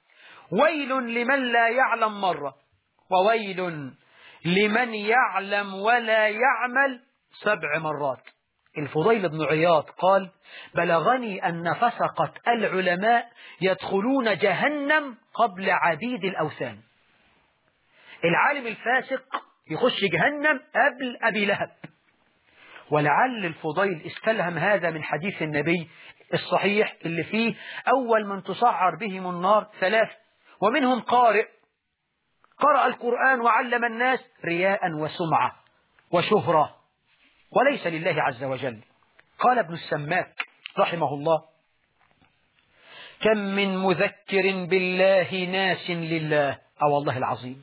ويل لمن لا يعلم مرة، وويل لمن يعلم ولا يعمل 7 مرات. الفضيل بن عياض قال: بلغني أن فسقة العلماء يدخلون جهنم قبل عبيد الأوثان. العالم الفاسق يخش جهنم قبل أبي لهب. ولعل الفضيل استلهم هذا من حديث النبي الصحيح اللي فيه: أول من تسعر بهم النار 3، ومنهم قارئ قرأ القرآن وعلم الناس رياء وسمعة وشهرة وليس لله عز وجل. قال ابن السماك رحمه الله: كم من مذكر بالله ناس لله، والله العظيم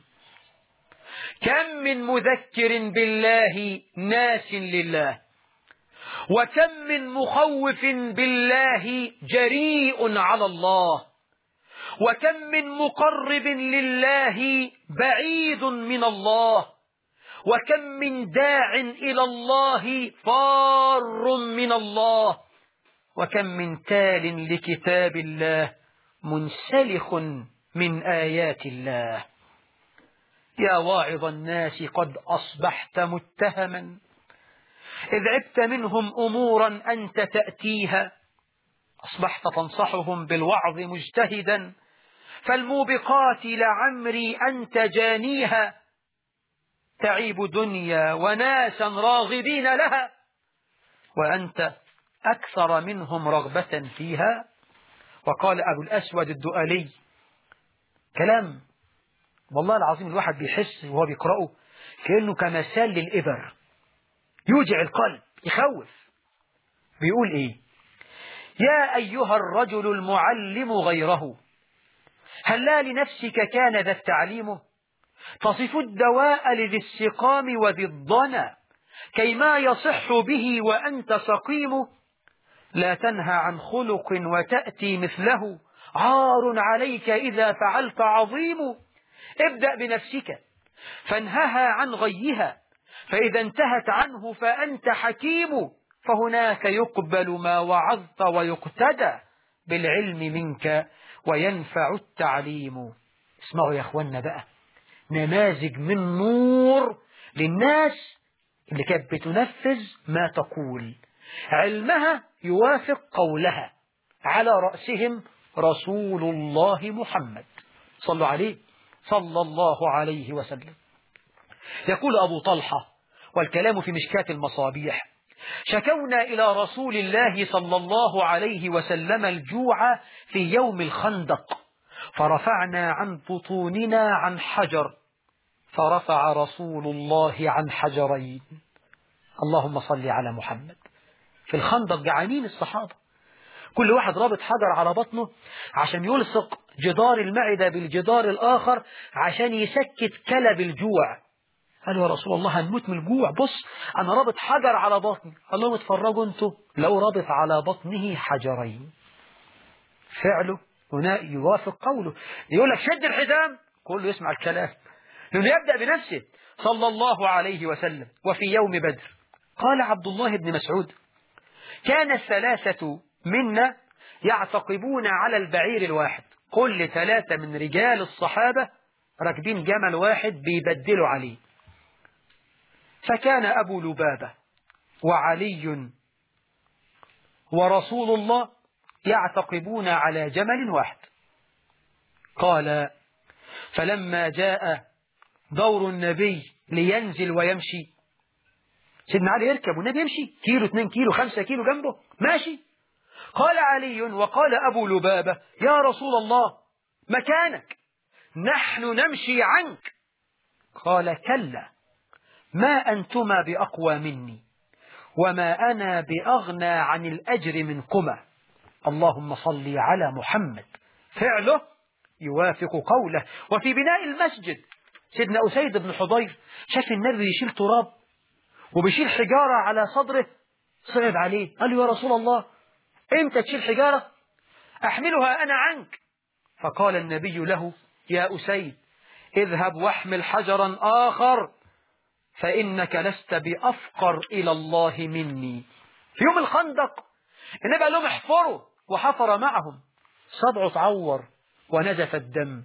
كم من مذكر بالله ناس لله، وكم من مخوف بالله جريء على الله، وكم من مقرب لله بعيد من الله، وكم من داع إلى الله فار من الله، وكم من تال لكتاب الله منسلخ من آيات الله. يا واعظ الناس قد أصبحت متهما، إذ عبت منهم أمورا أنت تأتيها، أصبحت تنصحهم بالوعظ مجتهدا، فالموبقات لعمري أنت جانيها، تعيب دنيا وناسا راغبين لها، وأنت أكثر منهم رغبة فيها. وقال أبو الأسود الدؤلي كلام والله العظيم الواحد بيحس وهو بيقرأه كأنه كمثال للإبر، يوجع القلب، يخوف. بيقول إيه؟ يا أيها الرجل المعلم غيره، هلا لنفسك كان ذا التعليم، تصف الدواء لذي السقام وذي الضنا، كيما يصح به وأنت سقيم، لا تنهى عن خلق وتأتي مثله، عار عليك إذا فعلت عظيم، ابدأ بنفسك فانهها عن غيها، فإذا انتهت عنه فأنت حكيم، فهناك يقبل ما وعظت ويقتدى بالعلم منك وينفع التعليم. اسمعوا يا أخوانا بقى نماذج من نور للناس اللي كانت بتنفذ ما تقول، علمها يوافق قولها، على رأسهم رسول الله محمد صلوا عليه صلى الله عليه وسلم. يقول أبو طلحة والكلام في مشكاة المصابيح: شكونا إلى رسول الله صلى الله عليه وسلم الجوع في يوم الخندق، فرفعنا عن بطوننا عن حجر، فرفع رسول الله عن حجرين. اللهم صل على محمد. في الخندق جعانين الصحابة، كل واحد رابط حجر على بطنه عشان يلصق جدار المعدة بالجدار الآخر عشان يسكت كلب الجوع. قالوا يا رسول الله هنموت من الجوع، بص أنا رابط حجر على بطني. قال لهم اتفرجوا انتوا، لو رابط على بطنه حجرين. فعله هنا يوافق قوله، يقول لك شد الحزام كله يسمع الكلام، لأنه يبدأ بنفسه صلى الله عليه وسلم. وفي يوم بدر قال عبد الله بن مسعود: كان 3 منا يعتقبون على البعير الواحد، كل 3 من رجال الصحابة راكبين جمل واحد بيبدلوا عليه، فكان أبو لبابة وعلي ورسول الله يعتقبون على جمل واحد. قال: فلما جاء دور النبي لينزل ويمشي، سيدنا علي يركب والنبي يمشي 1 2 كيلو 5 كيلو جنبه ماشي. قال علي وقال أبو لبابة: يا رسول الله مكانك، نحن نمشي عنك. قال: كلا، ما أنتما بأقوى مني، وما أنا بأغنى عن الأجر منكما. اللهم صل على محمد. فعله يوافق قوله. وفي بناء المسجد سيدنا أسيد بن حضير شاف النبي يشيل تراب وبيشيل حجارة على صدره، صعب عليه، قال له: يا رسول الله أنت تشيل حجارة؟ أحملها أنا عنك. فقال النبي له: يا أسيد اذهب واحمل حجرا آخر، فإنك لست بأفقر إلى الله مني. في يوم الخندق النبي قال لهم احفروا، وحفر معهم، صدعه اتعور ونزف الدم،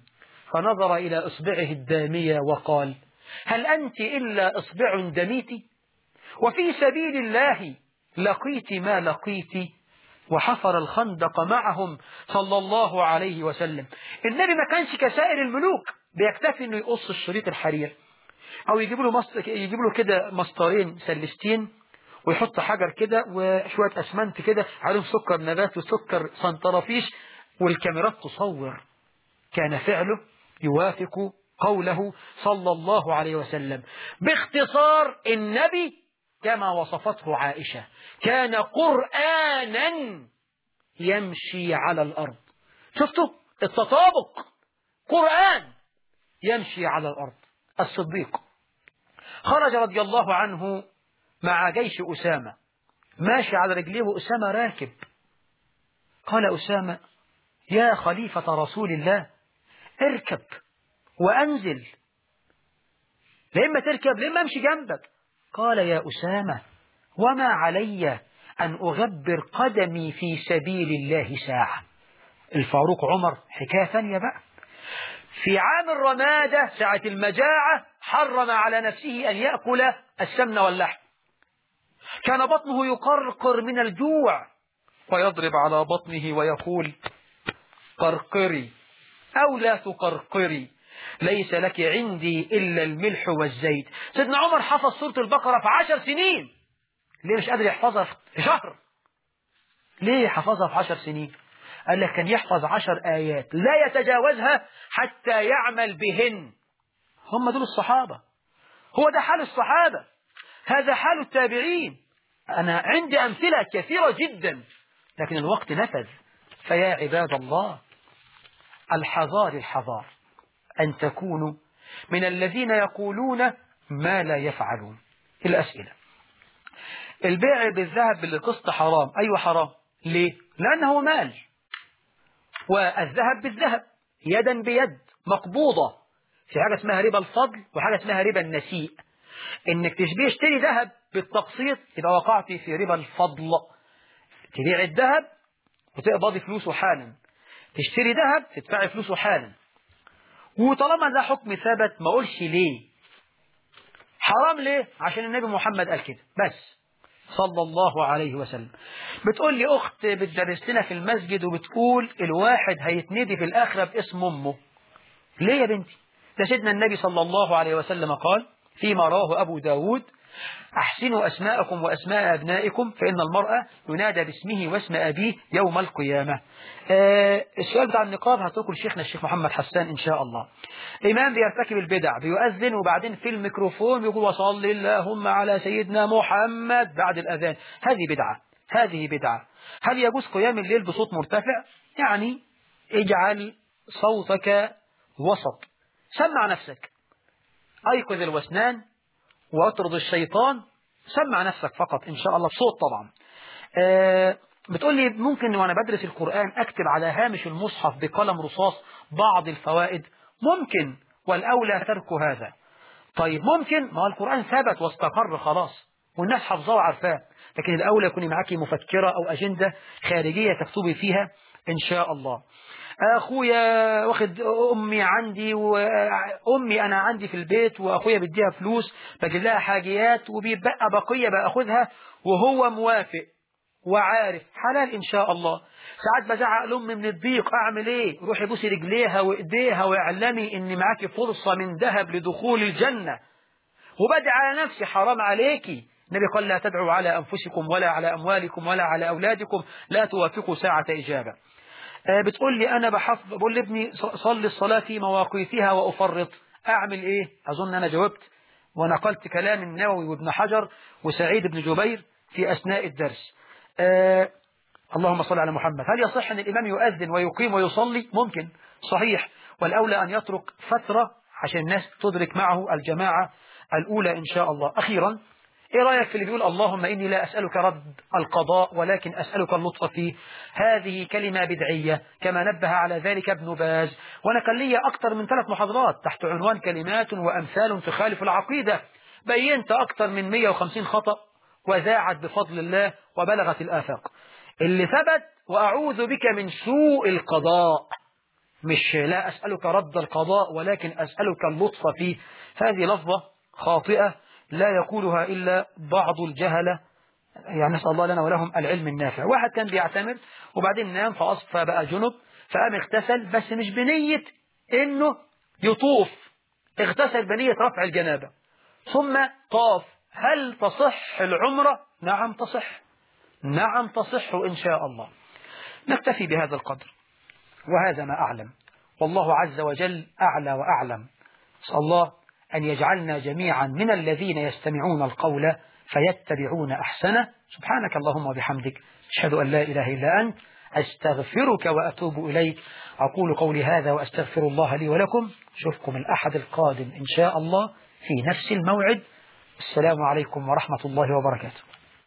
فنظر إلى إصبعه الدامية وقال: هل أنت إلا إصبع دميت؟ وفي سبيل الله لقيت ما لقيت. وحفر الخندق معهم صلى الله عليه وسلم. النبي ما كانش كسائر الملوك بيكتفي انه يقص الشريط الحرير او يجيب له كده مسطرين سلستين ويحط حجر كده وشوية اسمنت كده عليهم سكر نبات وسكر سنترافيش والكاميرات تصور. كان فعله يوافق قوله صلى الله عليه وسلم. باختصار النبي كما وصفته عائشة كان قرآنا يمشي على الأرض. شفتوا التطابق؟ قرآن يمشي على الأرض. الصديق خرج رضي الله عنه مع جيش أسامة، ماشي على رجليه وأسامة راكب. قال أسامة: يا خليفة رسول الله اركب وأنزل، لما تركب لما أمشي جنبك. قال: يا أسامة وما علي أن أغبر قدمي في سبيل الله ساعة. الفاروق عمر حكاية ثانية بقى. في عام الرمادة ساعة المجاعة حرم على نفسه أن يأكل السمن واللحم، كان بطنه يقرقر من الجوع ويضرب على بطنه ويقول: قرقري أو لا تقرقري، ليس لك عندي إلا الملح والزيت. سيدنا عمر حفظ سورة البقرة في 10 سنين. ليه مش قادر يحفظها في شهر؟ ليه حفظها في 10 سنين؟ قال لك كان يحفظ 10 آيات لا يتجاوزها حتى يعمل بهن. هم دول الصحابة، هو ده حال الصحابة، هذا حال التابعين. أنا عندي أمثلة كثيرة جدا لكن الوقت نفذ. فيا عباد الله الحذار أن تكونوا من الذين يقولون ما لا يفعلون. الأسئلة: البيع بالذهب بالقسط حرام. أيوة حرام. ليه؟ لأنه مال، والذهب بالذهب يدا بيد مقبوضة. في حاجة اسمها ربا الفضل وحاجة اسمها ربا النسيء. إنك تشتري ذهب بالتقسيط يبقى وقعت في ربا الفضل. تبيع الذهب وتقبضي فلوسه حالا، تشتري ذهب تدفعي فلوسه حالا. وطالما ده حكم ثبت ما اقولش ليه حرام. ليه؟ عشان النبي محمد قال كده بس صلى الله عليه وسلم. بتقول لي أخت بتدرس لنا في المسجد وبتقول الواحد هيتندي في الآخرة باسم أمه. ليه يا بنتي؟ ده سيدنا النبي صلى الله عليه وسلم قال فيما رواه أبو داود: أحسنوا أسماءكم وأسماء أبنائكم فإن المرأة ينادى باسمه واسم أبيه يوم القيامة. السؤال بتاع النقاب هتقول شيخنا الشيخ محمد حسان إن شاء الله. إمام بيرتكب البدع، بيؤذن وبعدين في الميكروفون يقول وصل اللهم على سيدنا محمد بعد الأذان. هذه بدعة. هل يجوز قيام الليل بصوت مرتفع؟ يعني اجعل صوتك وسط، سمع نفسك، أيقظ الوسنان واطرد الشيطان، سمع نفسك فقط إن شاء الله بصوت طبعا. بتقول لي ممكن وأنا بدرس القرآن أكتب على هامش المصحف بقلم رصاص بعض الفوائد؟ ممكن، والأولى ترك هذا. طيب ممكن، ما هو القرآن ثبت واستقر خلاص والناس حفظاه وعارفاه، لكن الأولى يكون معاكي مفكرة أو أجندة خارجية تكتبي فيها إن شاء الله. أخويا واخد أمي عندي وأمي أنا عندي في البيت وأخويا بديها فلوس بجيب لها حاجيات وبيبقى بقية بأخذها وهو موافق وعارف حلال إن شاء الله. ساعات بزعق لأمي من الضيق، أعمل إيه؟ روحي بوسي رجليها وإيديها واعلمي إن معاكي فرصة من ذهب لدخول الجنة. وبدع على نفسي، حرام عليكي. النبي قال لا تدعوا على أنفسكم ولا على أموالكم ولا على أولادكم لا توافقوا ساعة إجابة. بتقول لي أنا بقول لابني صلي الصلاة في مواقيتها وأفرط، أعمل إيه؟ أظن أنا جاوبت ونقلت كلام النووي وابن حجر وسعيد بن جبير في أثناء الدرس. اللهم صل على محمد. هل يصح أن الإمام يؤذن ويقيم ويصلي؟ ممكن، صحيح، والأولى أن يترك فترة عشان الناس تدرك معه الجماعة الأولى إن شاء الله. أخيرا، إيه رأيك في اللي بيقول اللهم إني لا أسألك رد القضاء ولكن أسألك اللطف فيه؟ هذه كلمة بدعية كما نبه على ذلك ابن باز، وأنا كان لي أكثر من 3 محاضرات تحت عنوان كلمات وأمثال تخالف العقيدة، بينت أكثر من 150 خطأ وذاعت بفضل الله وبلغت الآفاق. اللي ثبت: وأعوذ بك من سوء القضاء. مش لا أسألك رد القضاء ولكن أسألك اللطف فيه. هذه لفظة خاطئة لا يقولها إلا بعض الجهلة، يعني نسأل الله لنا ولهم العلم النافع. واحد كان بيعتمر وبعدين نام فبقى جنب، فقام اغتسل بس مش بنية إنه يطوف، اغتسل بنية رفع الجنابة ثم طاف. هل تصح العمرة؟ نعم تصح، نعم تصح إن شاء الله. نكتفي بهذا القدر، وهذا ما أعلم، والله عز وجل أعلى وأعلم. أسأل الله أن يجعلنا جميعا من الذين يستمعون القول فيتبعون أحسنه. سبحانك اللهم وبحمدك، أشهد أن لا إله إلا أنت، أستغفرك وأتوب إليك. أقول قولي هذا وأستغفر الله لي ولكم. أشوفكم الأحد القادم إن شاء الله في نفس الموعد. السلام عليكم ورحمة الله وبركاته.